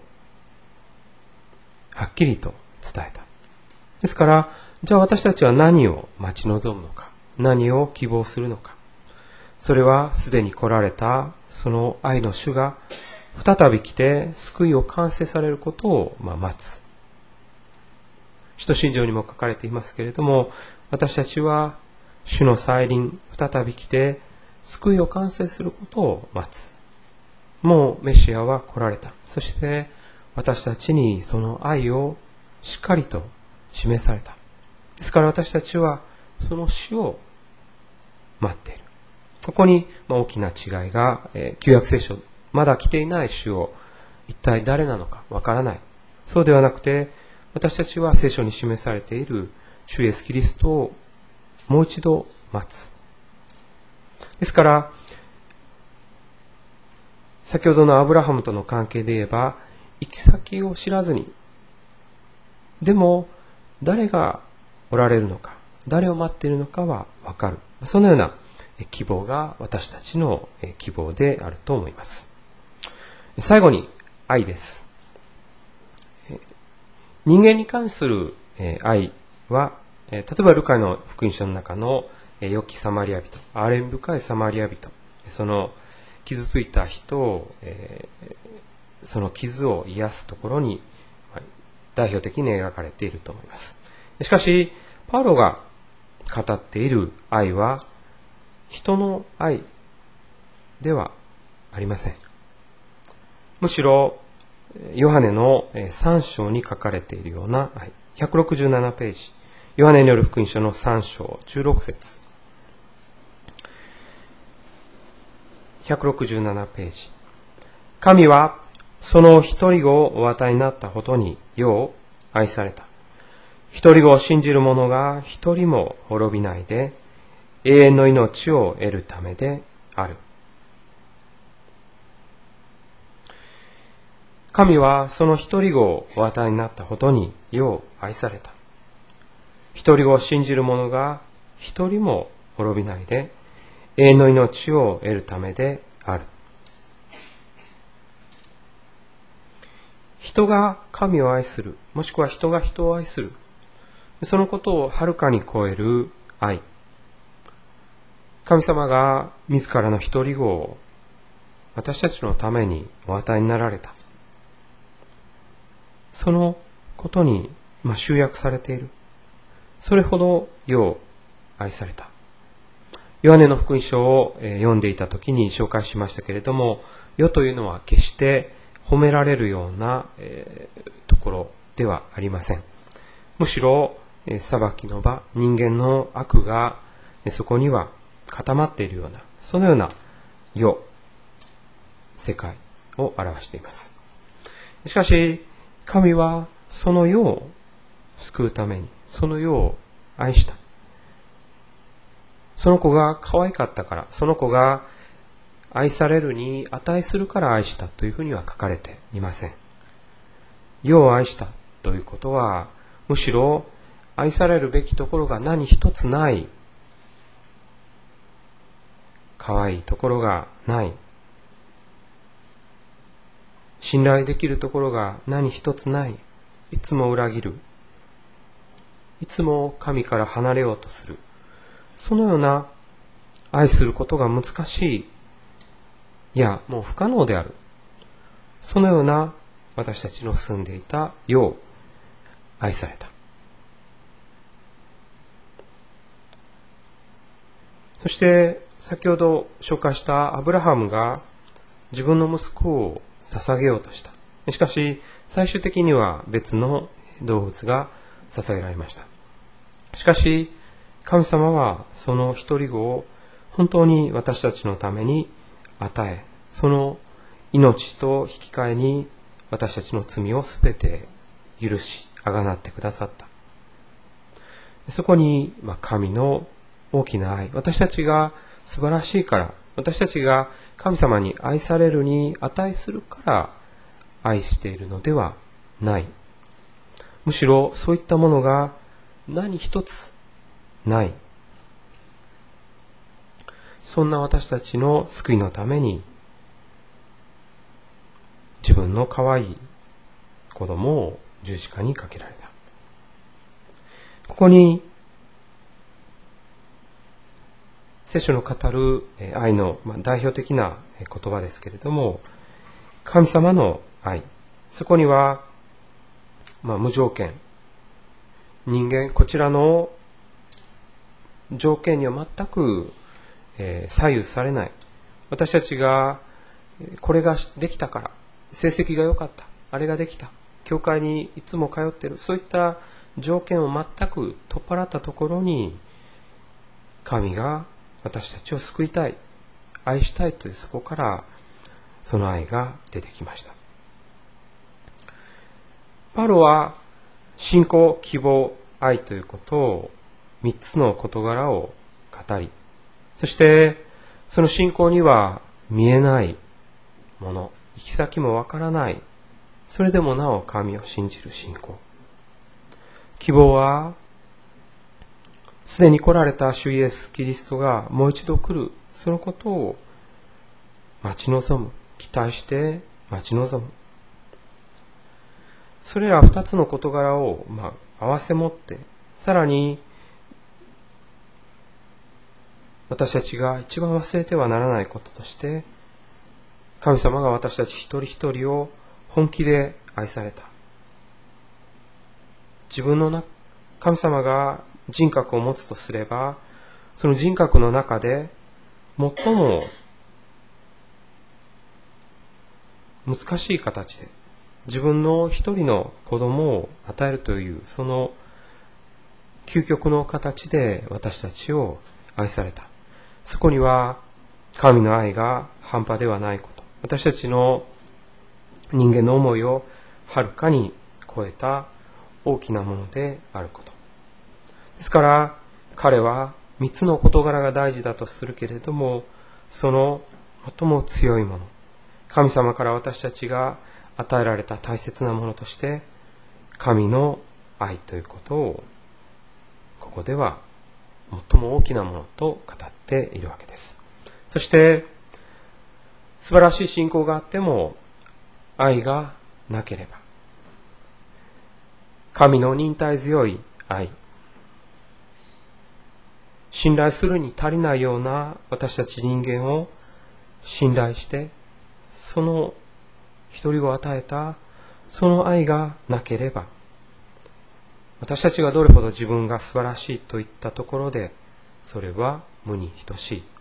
はっきりと伝えた。ですから、じゃあ私たちは何を待ち望むのか、何を希望するのか。それはすでに来られたその愛の主が再び来て救いを完成されることを待つ。使徒信条にも書かれていますけれども、私たちは主の再臨、再び来て救いを完成することを待つ。もうメシアは来られた。そして私たちにその愛をしっかりと示された。ですから私たちはその主を待っている。ここに大きな違いが、えー、旧約聖書、まだ来ていない主を一体誰なのかわからない。そうではなくて、私たちは聖書に示されている主イエスキリストをもう一度待つ。ですから、先ほどのアブラハムとの関係で言えば、行き先を知らずに、でも誰がおられるのか、誰を待っているのかはわかる。そのような希望が私たちの希望であると思います。最後に愛です。人間に関する愛は、例えばルカの福音書の中の良きサマリア人、憐れみ深いサマリア人、その傷ついた人を、その傷を癒すところに代表的に描かれていると思います。しかし、パウロが語っている愛は、人の愛ではありません。むしろ、ヨハネのさん章に書かれているような愛。ひゃくろくじゅうななページ。ヨハネによる福音書のさん章じゅうろく節。ひゃくろくじゅうななページ。神はその一人子をお与えになったほどによう愛された。一人子を信じる者が一人も滅びないで、永遠の命を得るためである。神はその一人子をお与えになったほどによう愛された。一人子を信じる者が一人も滅びないで、永遠の命を得るためである。人が神を愛する、もしくは人が人を愛する、そのことをはるかに超える愛。神様が自らの一人子を私たちのためにお与えになられた。そのことに集約されている。それほどよう愛された。ヨハネの福音書を読んでいた時に紹介しましたけれども、世というのは決して褒められるようなところではありません。むしろ裁きの場、人間の悪がそこには固まっているような、そのような世、世界を表しています。しかし、神はその世を救うために、その世を愛した。その子が可愛かったから、その子が愛されるに値するから愛したというふうには書かれていません。世を愛したということは、むしろ愛されるべきところが何一つない、可愛いところがない、信頼できるところが何一つない、いつも裏切る、いつも神から離れようとする、そのような愛することが難しい、いやもう不可能である、そのような私たちの住んでいた世を愛された。そして先ほど紹介したアブラハムが自分の息子を捧げようとした。しかし最終的には別の動物が捧げられました。しかし神様はその一人子を本当に私たちのために与え、その命と引き換えに私たちの罪をすべて許し、あがなってくださった。そこに神の大きな愛、私たちが素晴らしいから、私たちが神様に愛されるに値するから愛しているのではない。むしろそういったものが何一つない。そんな私たちの救いのために自分の可愛い子供を十字架にかけられた。ここに聖書の語る愛の代表的な言葉ですけれども、神様の愛、そこには、まあ、無条件、人間こちらの条件には全く、えー、左右されない。私たちがこれができたから、成績が良かった、あれができた、教会にいつも通っている、そういった条件を全く取っ払ったところに、神が私たちを救いたい、愛したいという、そこからその愛が出てきました。パウロは信仰、希望、愛ということを三つの事柄を語り、そしてその信仰には見えないもの、行き先もわからない、それでもなお神を信じる信仰。希望はすでに来られた主イエス・キリストがもう一度来る、そのことを待ち望む、期待して待ち望む。それら二つの事柄を、まあ、合わせ持って、さらに私たちが一番忘れてはならないこととして、神様が私たち一人一人を本気で愛された。自分のな神様が人格を持つとすれば、その人格の中で最も難しい形で自分の一人の子供を与えるという、その究極の形で私たちを愛された。そこには神の愛が半端ではないこと、私たちの人間の思いをはるかに超えた大きなものであることですから、彼は三つの事柄が大事だとするけれども、その最も強いもの、神様から私たちが与えられた大切なものとして神の愛ということを、ここでは最も大きなものと語っているわけです。そして素晴らしい信仰があっても愛がなければ、神の忍耐強い愛、信頼するに足りないような私たち人間を信頼して、その一人を与えたその愛がなければ、私たちがどれほど自分が素晴らしいといったところで、それは無に等しい。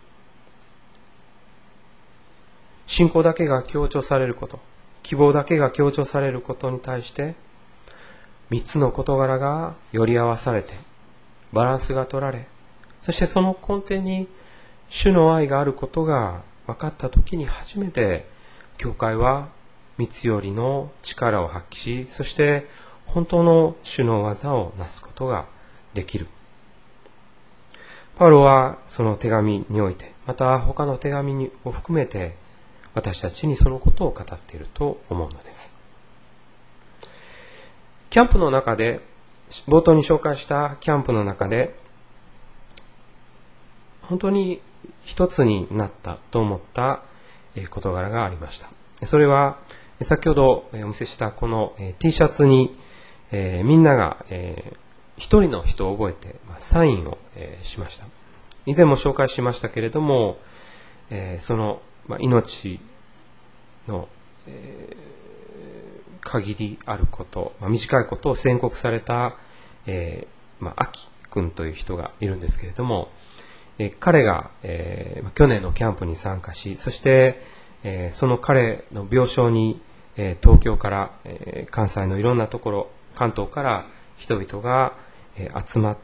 信仰だけが強調されること、希望だけが強調されることに対して、三つの事柄がより合わされてバランスが取られ、 そしてその根底に主の愛があることが分かったときに初めて、教会は三つ寄りの力を発揮し、そして本当の主の技をなすことができる。パウロはその手紙において、また他の手紙を含めて、私たちにそのことを語っていると思うのです。キャンプの中で、冒頭に紹介したキャンプの中で、本当に一つになったと思った事柄がありました。それは、先ほどお見せしたこの T シャツに、えー、みんなが、えー、一人の人を覚えて、まあ、サインを、えー、しました。以前も紹介しましたけれども、えー、その、まあ、命の、えー、限りあること、まあ、短いことを宣告された、えーまあ、アキ君という人がいるんですけれども、えー、彼が、えー、去年のキャンプに参加し、そして、えー、その彼の病床に、えー、東京から、えー、関西のいろんなところ、関東から人々が、えー、集まって、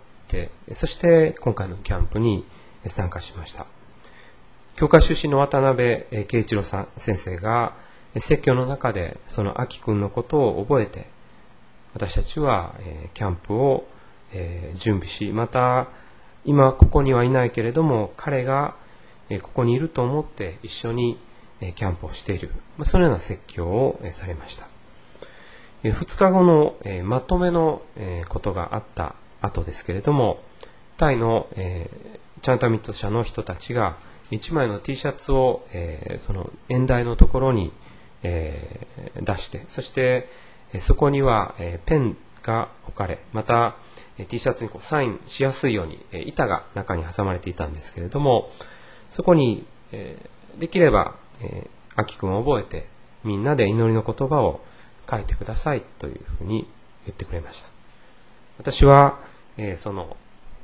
そして今回のキャンプに参加しました。教会出身の渡辺圭一郎さん先生が説教の中でその秋くんのことを覚えて、私たちは、えー、キャンプを、えー、準備し、また今ここにはいないけれども彼が、えー、ここにいると思って一緒に、えー、キャンプをしている、まあ、そのような説教を、えー、されました。えー、ふつかごの、えー、まとめの、えー、ことがあった後ですけれども、タイの、えー、チャンタミット社の人たちが一枚の T シャツを、えー、その演台のところに、えー、出して、そしてそこには、えー、ペンが置かれ、また T シャツにこうサインしやすいように、えー、板が中に挟まれていたんですけれども、そこに、えー、できれば、えー、アキ君を覚えてみんなで祈りの言葉を書いてくださいというふうに言ってくれました。私は、えー、その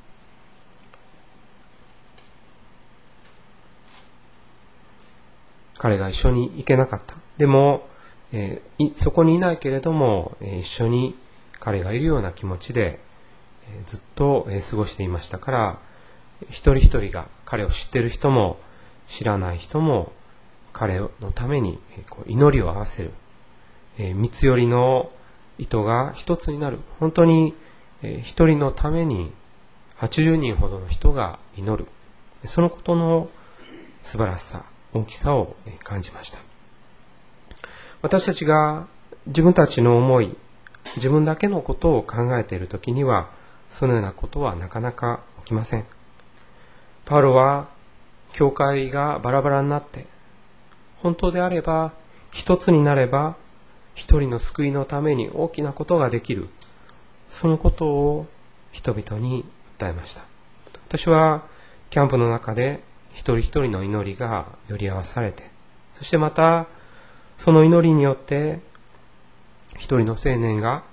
彼が一緒に行けなかった。でも、えー、そこにいないけれども、えー、一緒に彼がいるような気持ちで、えー、ずっと、えー、過ごしていましたから、一人一人が彼を知っている人も知らない人も彼のために、えー、こう祈りを合わせる、えー、三つ寄りの糸が一つになる。本当に、えー、一人のためにはちじゅうにんほどの人が祈る。そのことの素晴らしさ、大きさを感じました。私たちが自分たちの思い、自分だけのことを考えているときには、そのようなことはなかなか起きません。パウロは、教会がバラバラになって、本当であれば、一つになれば、一人の救いのために大きなことができる。そのことを人々に訴えました。私は、キャンプの中で、一人一人の祈りがより合わされて、そしてまたその祈りによって一人の青年が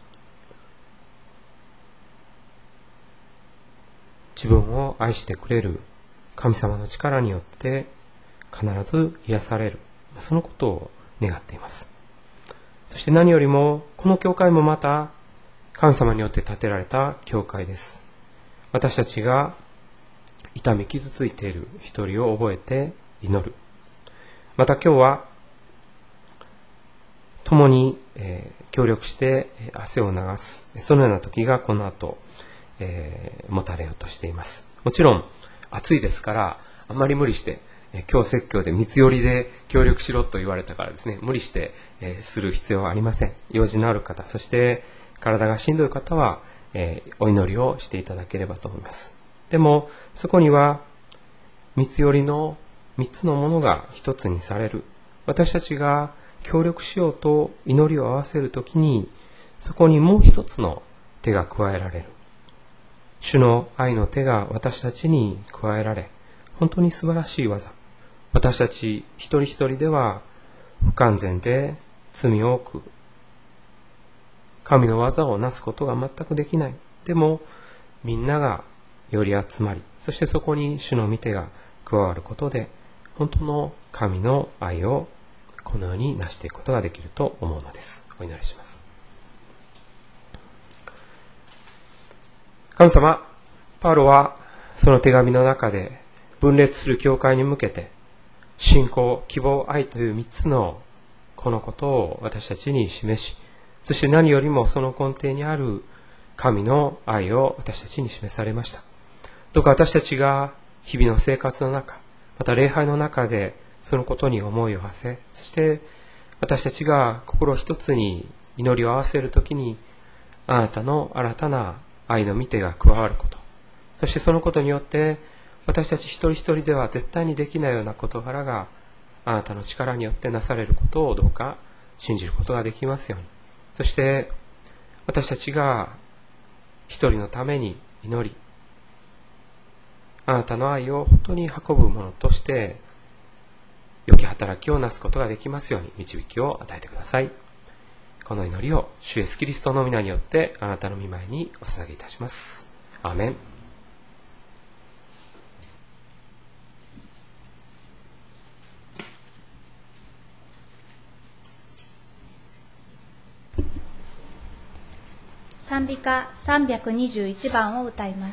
自分を愛してくれる神様の力によって必ず癒される、そのことを願っています。そして何よりもこの教会もまた神様によって建てられた教会です。私たちが痛み傷ついている一人を覚えて祈る。また今日は共に、えー、協力して汗を流す、そのような時がこの後、えー、持たれようとしています。もちろん暑いですからあんまり無理して、えー、今日説教で三つ寄りで協力しろと言われたからですね、無理して、えー、する必要はありません。用事のある方、そして体がしんどい方は、えー、お祈りをしていただければと思います。でもそこには三つ寄りの三つのものが一つにされる。私たちが協力しようと祈りを合わせるときに、そこにもう一つの手が加えられる。主の愛の手が私たちに加えられ、本当に素晴らしい技。私たち一人一人では不完全で罪多く、神の技をなすことが全くできない。でもみんながより集まり、そしてそこに主の御手が加わることで、本当の神の愛をこのように成していくことができると思うのです。お祈りします。神様、パウロはその手紙の中で分裂する教会に向けて、信仰、希望、愛という三つのこのことを私たちに示し、そして何よりもその根底にある神の愛を私たちに示されました。どうか私たちが日々の生活の中、また礼拝の中でそのことに思いを馳せ、そして私たちが心一つに祈りを合わせるときに、あなたの新たな愛の御手が加わること、そしてそのことによって私たち一人一人では絶対にできないような事柄があなたの力によってなされることをどうか信じることができますように。そして私たちが一人のために祈り、あなたの愛を本当に運ぶものとして良き働きをなすことができますように導きを与えてください。この祈りを主イエスキリストの皆によってあなたの御前にお捧げいたします。アーメン。 賛美歌さんびゃくにじゅういちばんを歌います。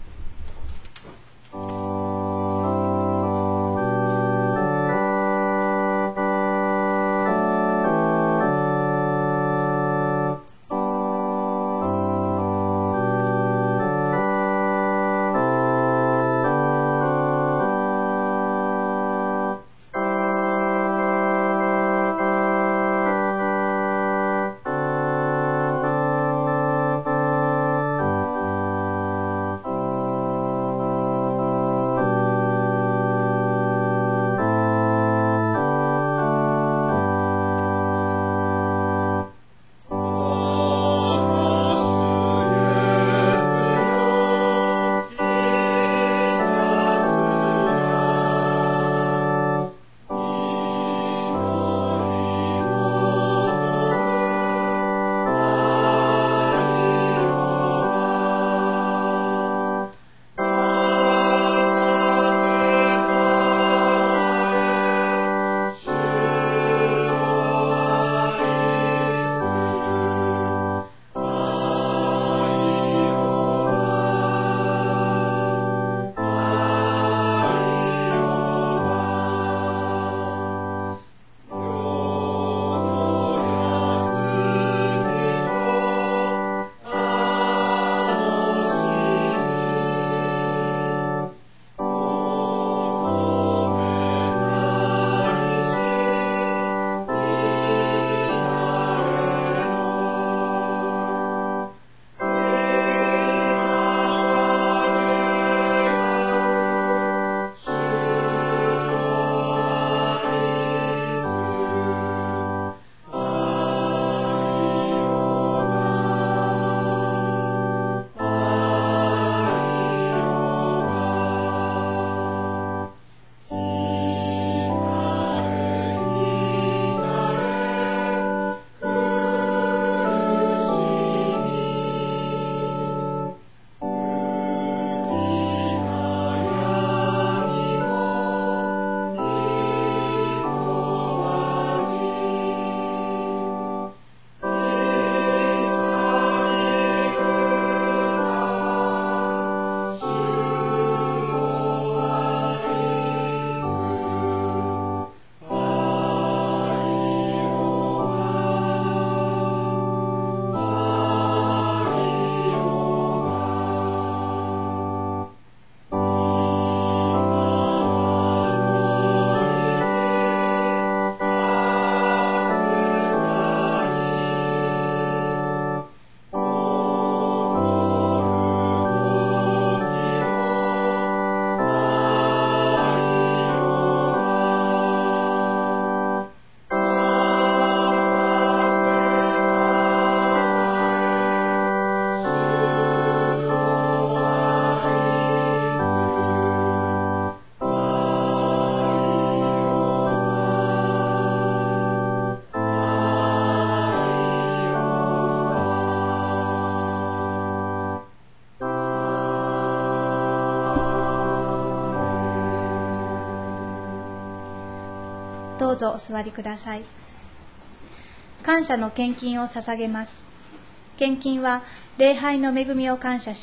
どうぞお座りください。感謝の献金を捧げます。献金は礼拝の恵みを感謝し、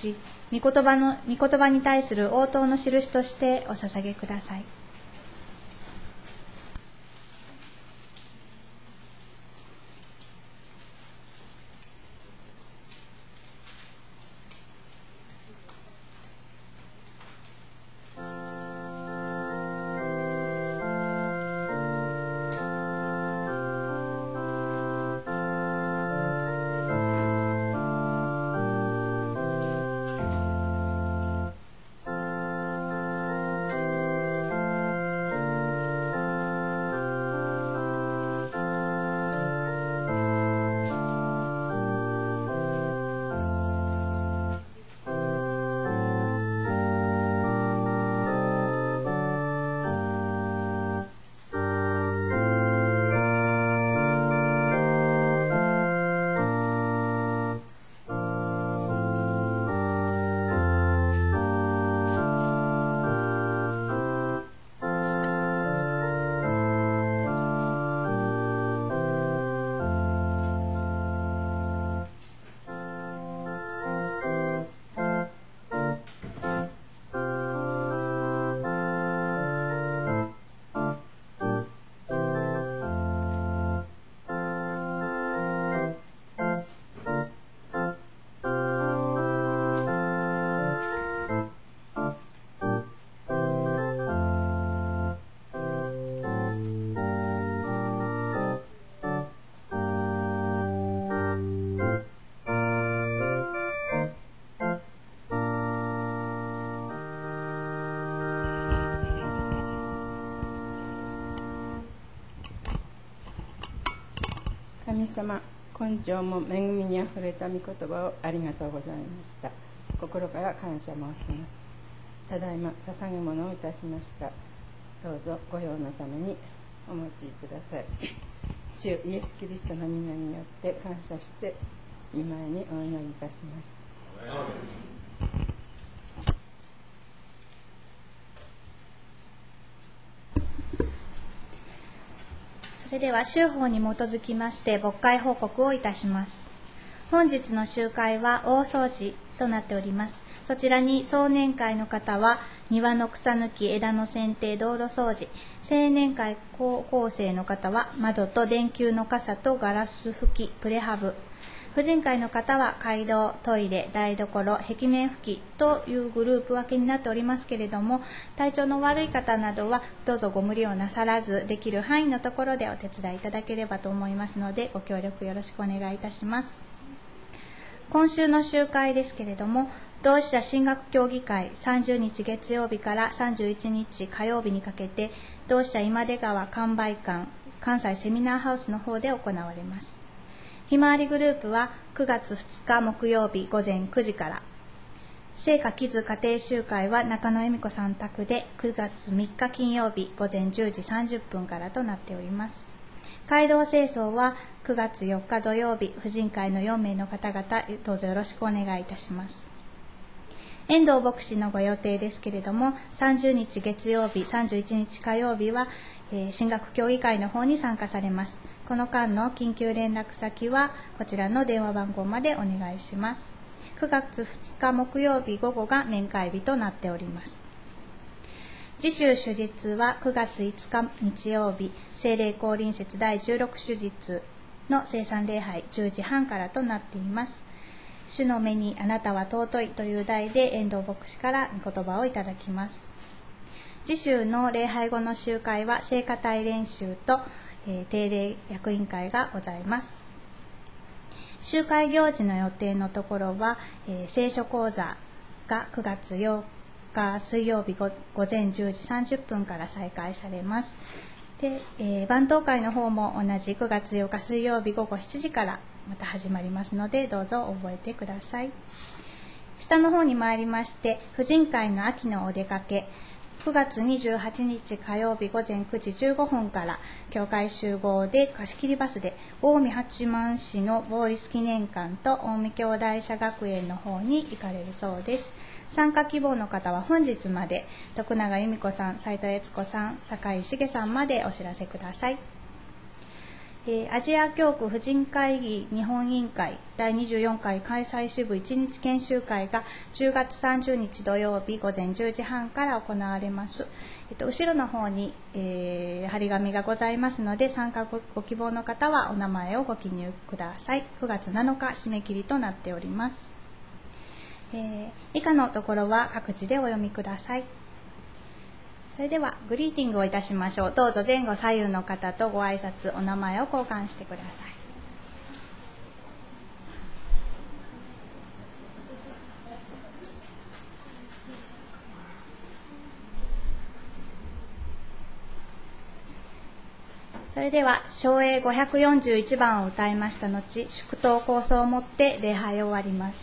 御言葉の、御言葉に対する応答の印としてお捧げください。 神様、今朝も恵みにあふれた御言葉をありがとうございました。心から感謝申します。ただいま捧げ物をいたしました。どうぞご用のためにお持ちください。主イエス・キリストの皆によって感謝して御前にお祈りいたします。 それでは修法に基づきまして牧会報告をいたします。本日の集会は大掃除となっております。そちらに壮年会の方は庭の草抜き、枝の剪定、道路掃除、青年会高校生の方は窓と電球の傘とガラス拭き、プレハブ、婦人会の方は街道、トイレ、台所、壁面拭きというグループ分けになっておりますけれども、体調の悪い方などはどうぞご無理をなさらず、できる範囲のところでお手伝いいただければと思いますので、ご協力よろしくお願いいたします。今週の集会ですけれども、同志社神学協議会さんじゅうにち月曜日からさんじゅういちにち火曜日にかけて、同志社今出川完売館関西セミナーハウスの方で行われます。ひまわりグループはくがつふつか木曜日午前くじから、聖火キズ家庭集会は中野恵美子さん宅でくがつみっか金曜日午前じゅうじさんじゅっぷんからとなっております。街道清掃はくがつよっか土曜日、婦人会のよんめいの方々、どうぞよろしくお願いいたします。遠藤牧師のご予定ですけれども、さんじゅうにち月曜日、さんじゅういちにち火曜日は、えー、神学協議会の方に参加されます。この間の緊急連絡先はこちらの電話番号までお願いします。くがつふつか木曜日午後が面会日となっております。次週主日はくがついつか日曜日、聖霊降臨節だいじゅうろく主日の聖餐礼拝じゅうじはんからとなっています。主の目にあなたは尊いという題で遠藤牧師から御言葉をいただきます。次週の礼拝後の集会は聖歌隊練習と、えー、定例役員会がございます。集会行事の予定のところは、えー、聖書講座がくがつよっか水曜日午前じゅうじさんじゅっぷんから再開されます。で、えー、番頭会の方も同じくがつようか水曜日午後しちじからまた始まりますので、どうぞ覚えてください。下の方に参りまして、婦人会の秋のお出かけ、くがつにじゅうはちにち火曜日午前くじじゅうごふんから教会集合で貸し切りバスで近江八幡市のボーリス記念館と近江兄弟社学園の方に行かれるそうです。参加希望の方は本日まで徳永由美子さん、斉藤悦子さん、酒井茂さんまでお知らせください。 えー、アジア教区婦人会議日本委員会だいにじゅうよんかい開催支部いちにち研修会がじゅうがつさんじゅうにち土曜日午前じゅうじはんから行われます。えっと、後ろの方に、えー、張り紙がございますので、参加ご希望の方はお名前をご記入ください。くがつなのか締め切りとなっております。えー、以下のところは各自でお読みください。それではグリーティングをいたしましょう。どうぞ前後左右の方とご挨拶、お名前を交換してください。それでは唱詠ごひゃくよんじゅういちばんを歌いました後、祝祷構想をもって礼拝を終わります。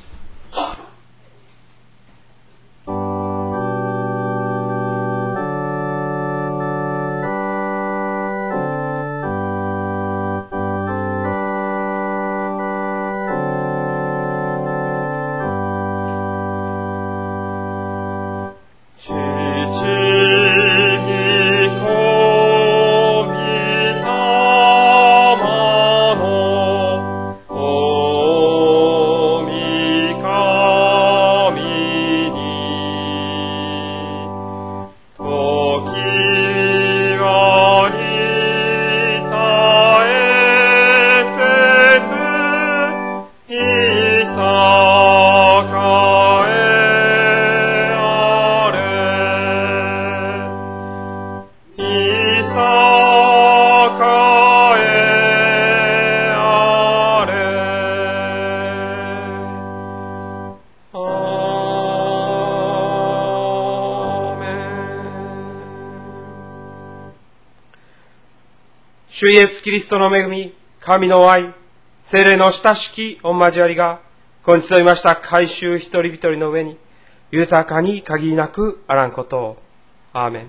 主イエスキリストの恵み、神の愛、聖霊の親しき御交わりが、ここに集いました改宗一人一人の上に、豊かに限りなくあらんことを。アーメン。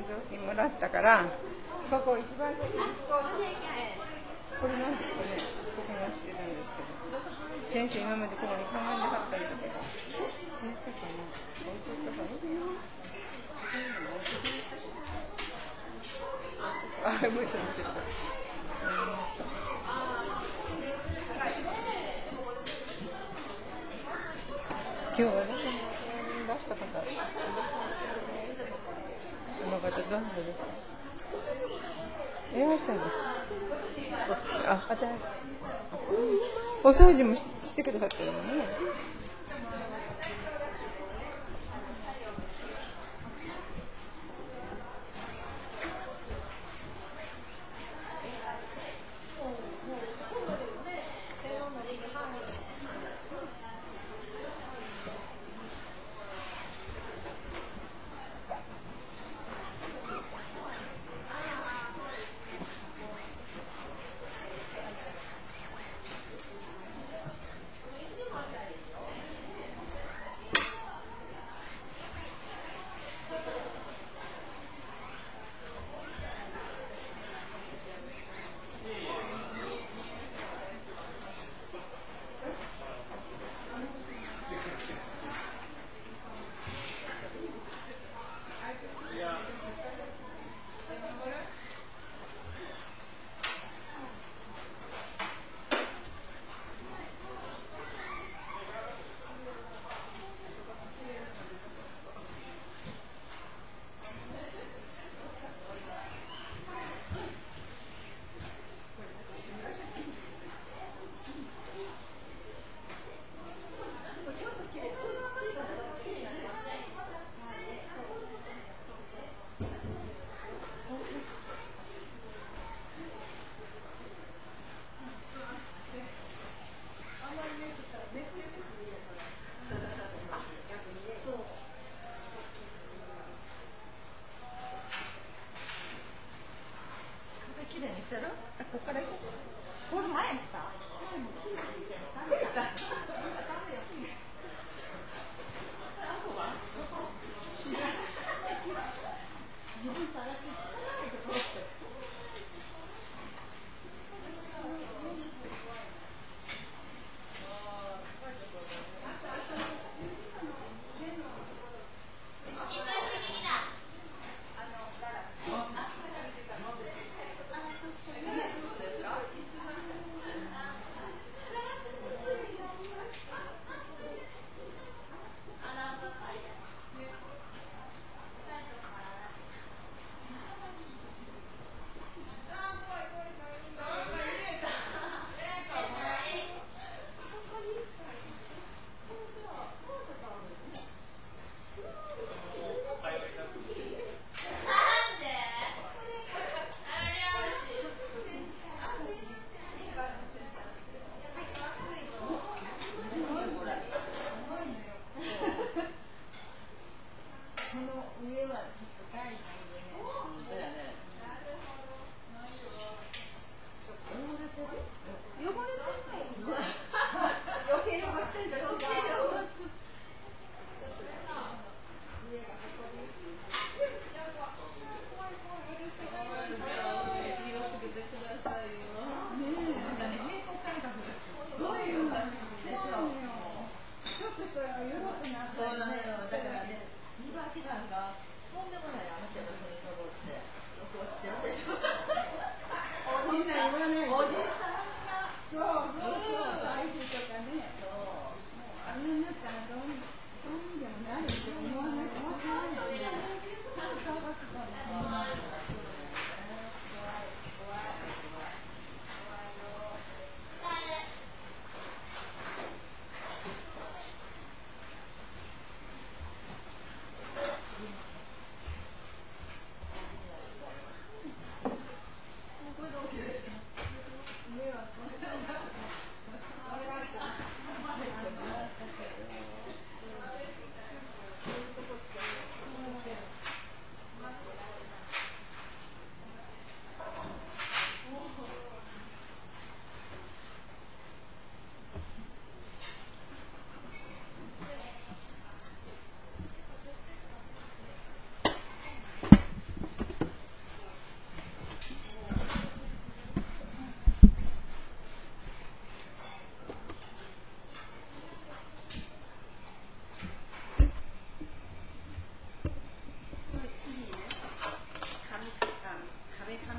贈品もらったから、ここ一番先に行こうとして、これなんですかね、ここに押してるんですけど、先生今までここにかがんではったんだけど、先生かな、置いといた方がいいよ。あ、もう一つ見てる。今日はね、出した方、あの方どんなですか。いらっしゃる。あ、あたお掃除も し, してくださってるのね。ここから行こう。これ前にした。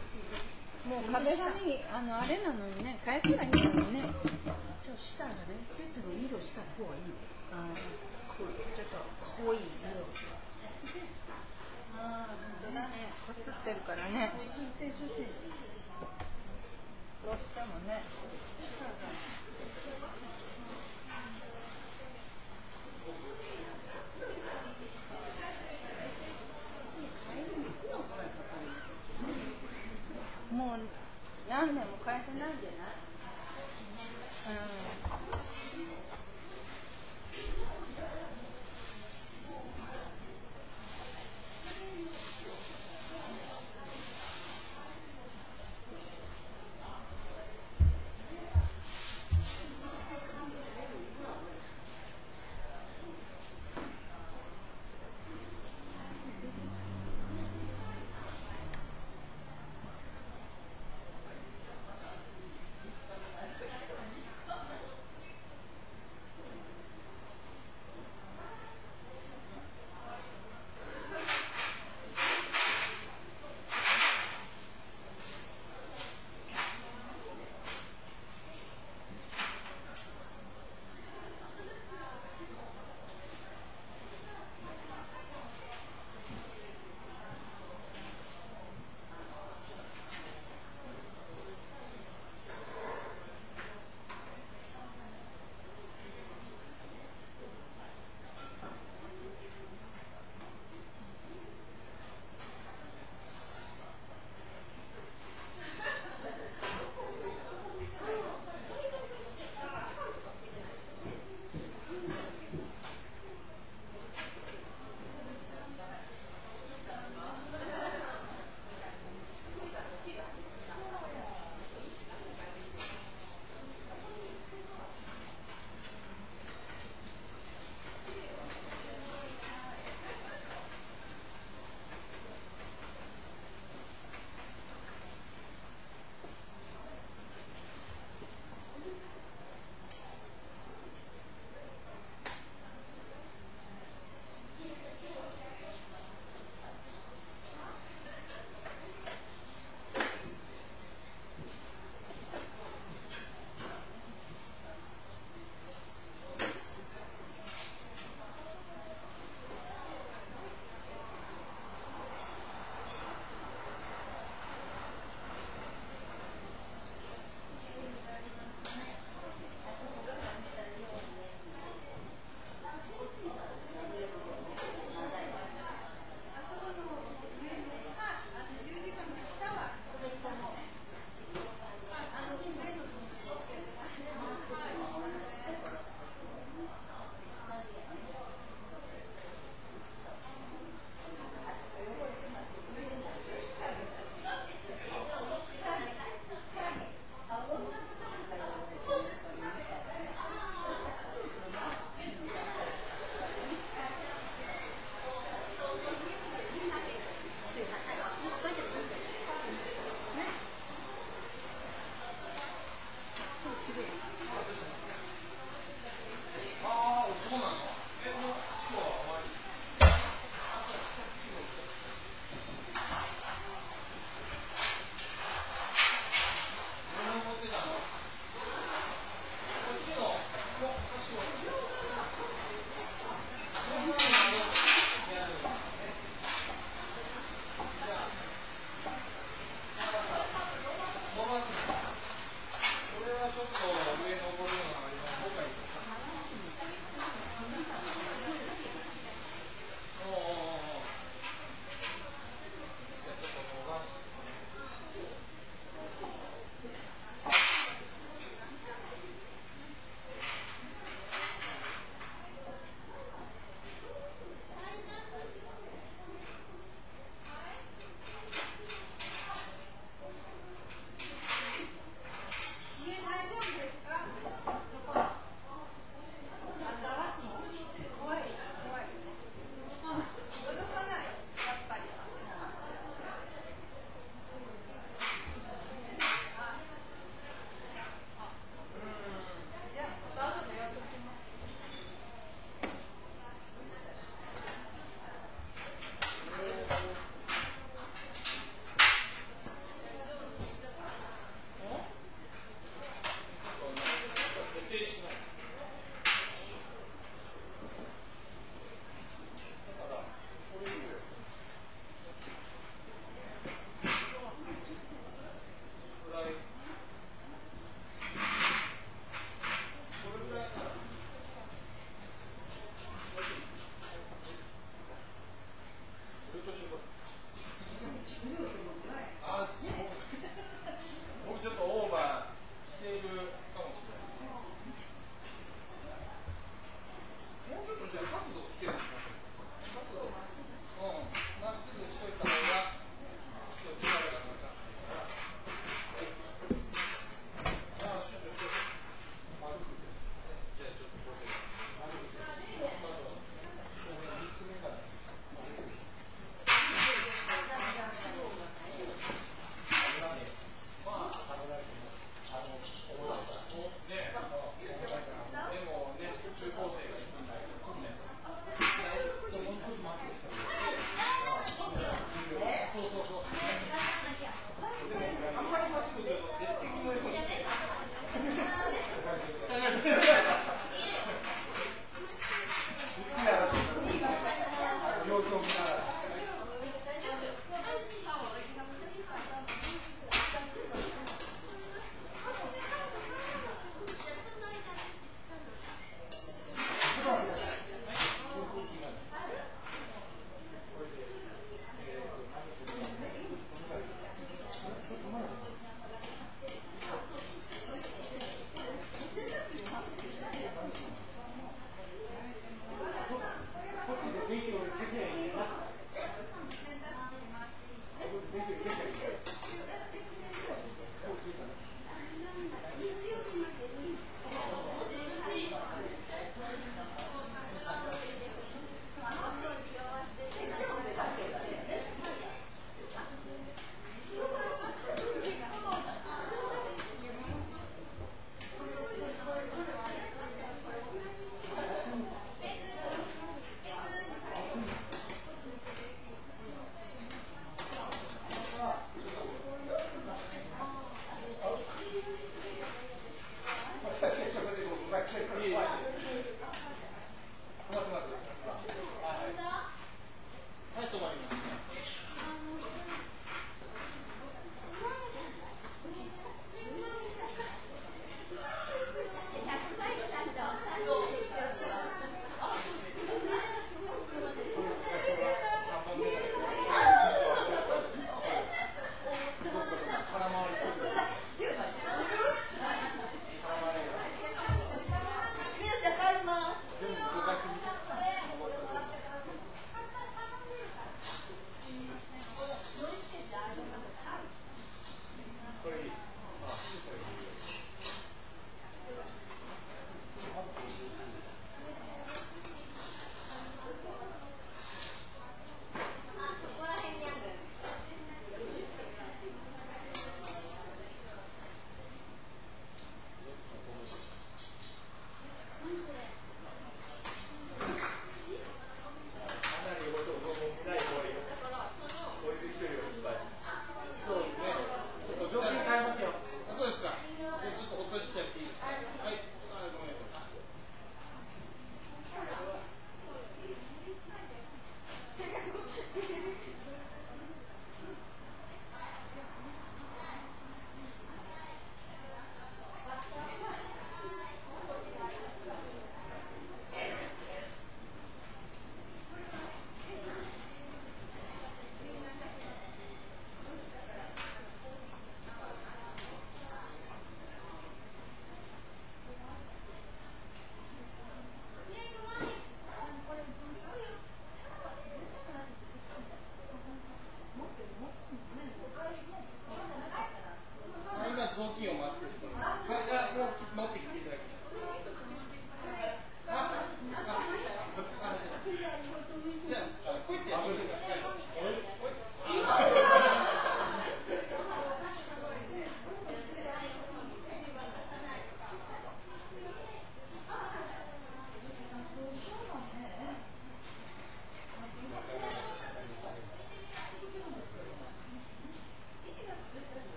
もう壁紙あのあれなのにね、変えたらいいのにね。 ちょっと下がね、別の色した方がいいです。 あこうちょっと濃い色。 あ、本当だね。こすってるからね。 写真写真。 どうしてもね。もう何年も変えてないんじゃない？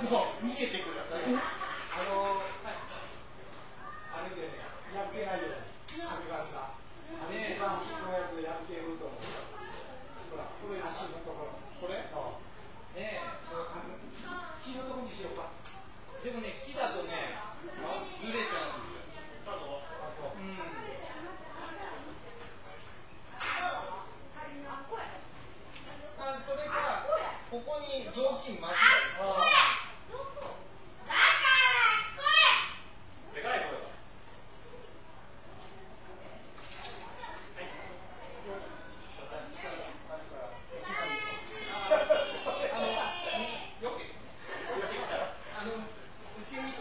もう逃げてください。あのあれでね、やってないように髪型がね、一番端のやつでやってると思う。ほら、これ足のところ、これねえ、これ木のところにしようか。でもね、木だとね、ずれちゃうんですよ。うん。あ、それからここに雑巾巻き。でかい声だ。あの、よけ。あの、受け身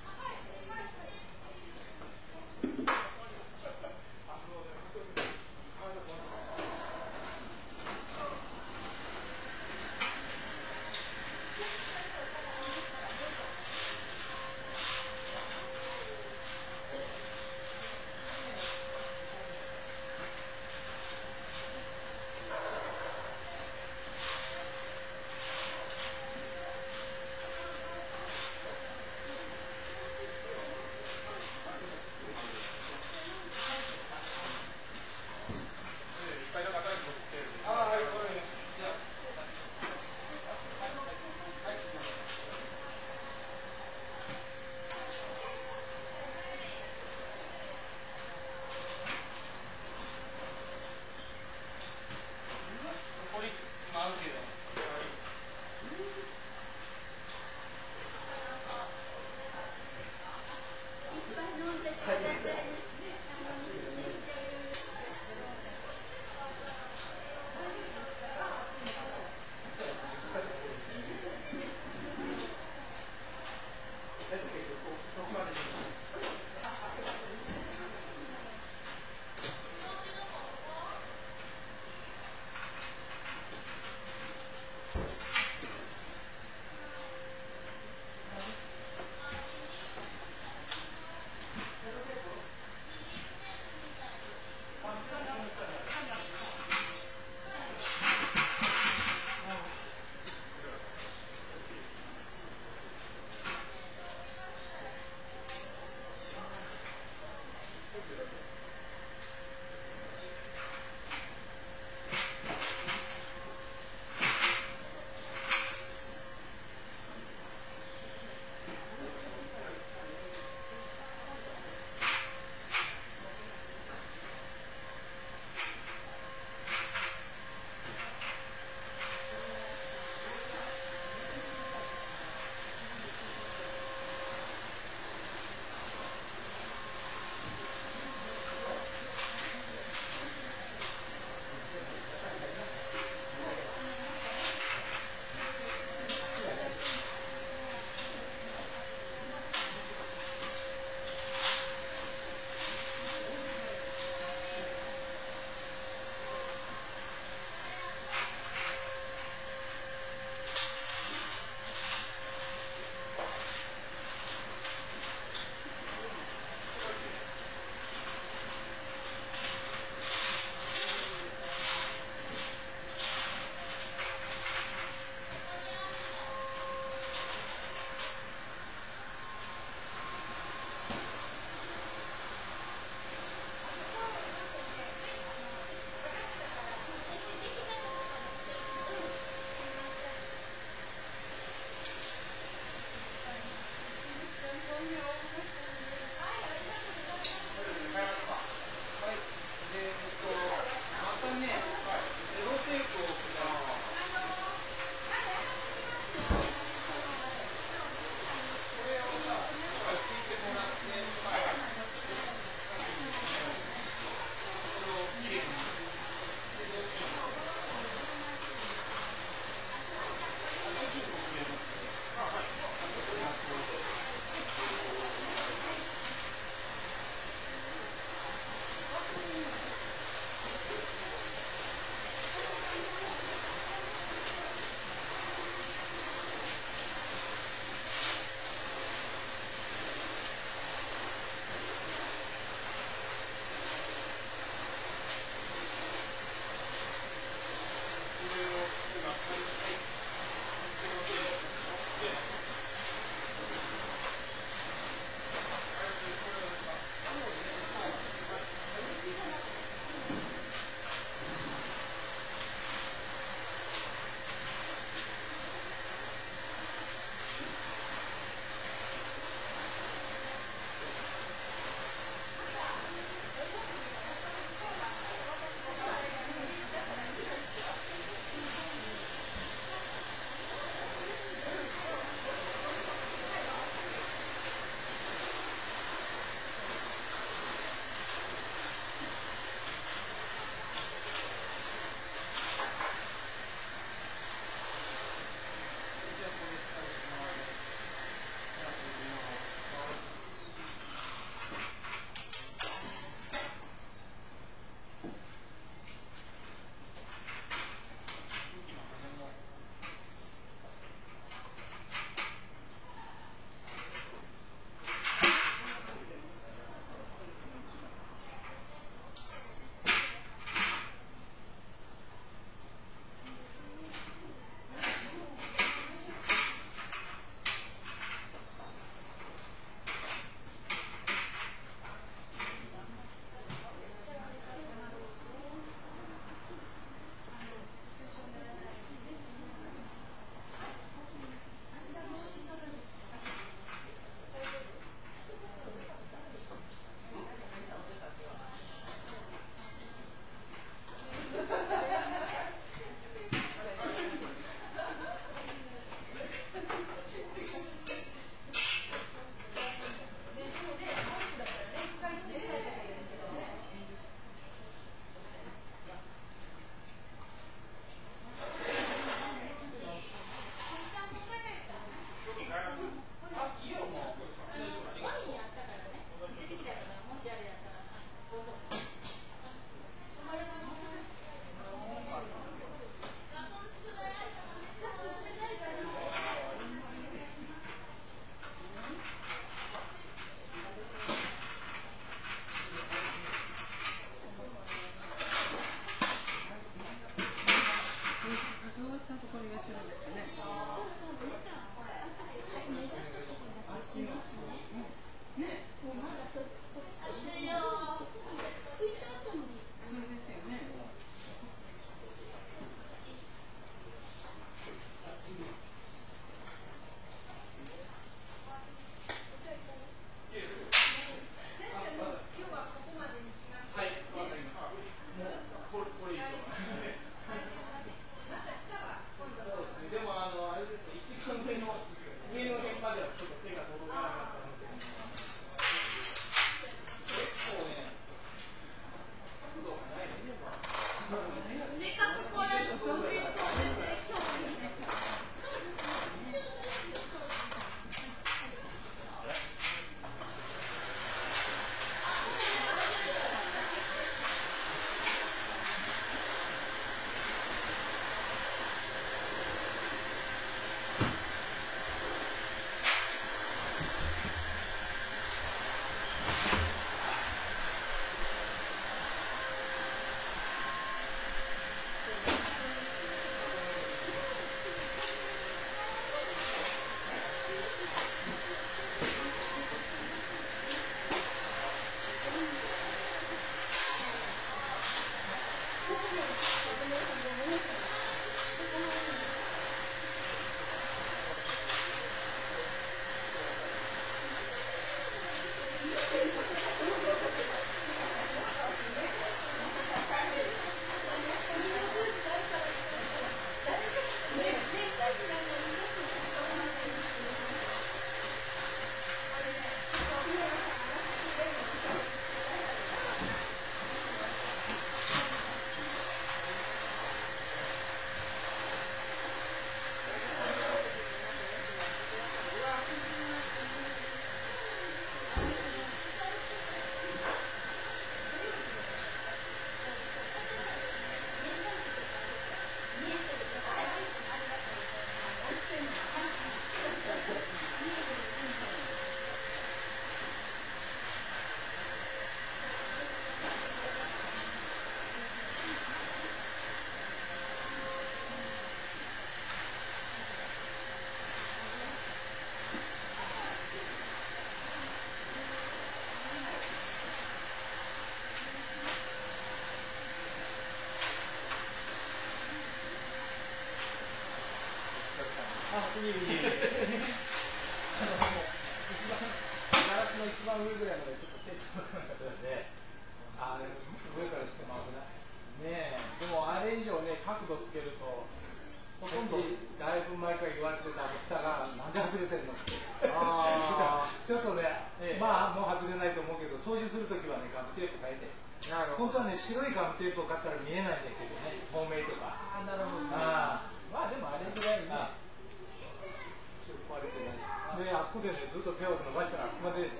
いいいいあのもう一番ガラスの一番上ぐらいまでちょっと手つかなかったね。あれ上からしても危ないねえ。でもあれ以上ね角度つけるとほとんどだいぶ前から言われてたあの蓋がなんで外れてるのってあちょっとね、ええ、まあもう外れないと思うけど掃除するときはねガムテープ変えてなるほど本当はね白いガムテープを買ったら見えないんだけどね透明とかあなるほど、ね、あまあでもあれぐらいね壊れてないであそこでねずっと手を伸ばしたらあそこまで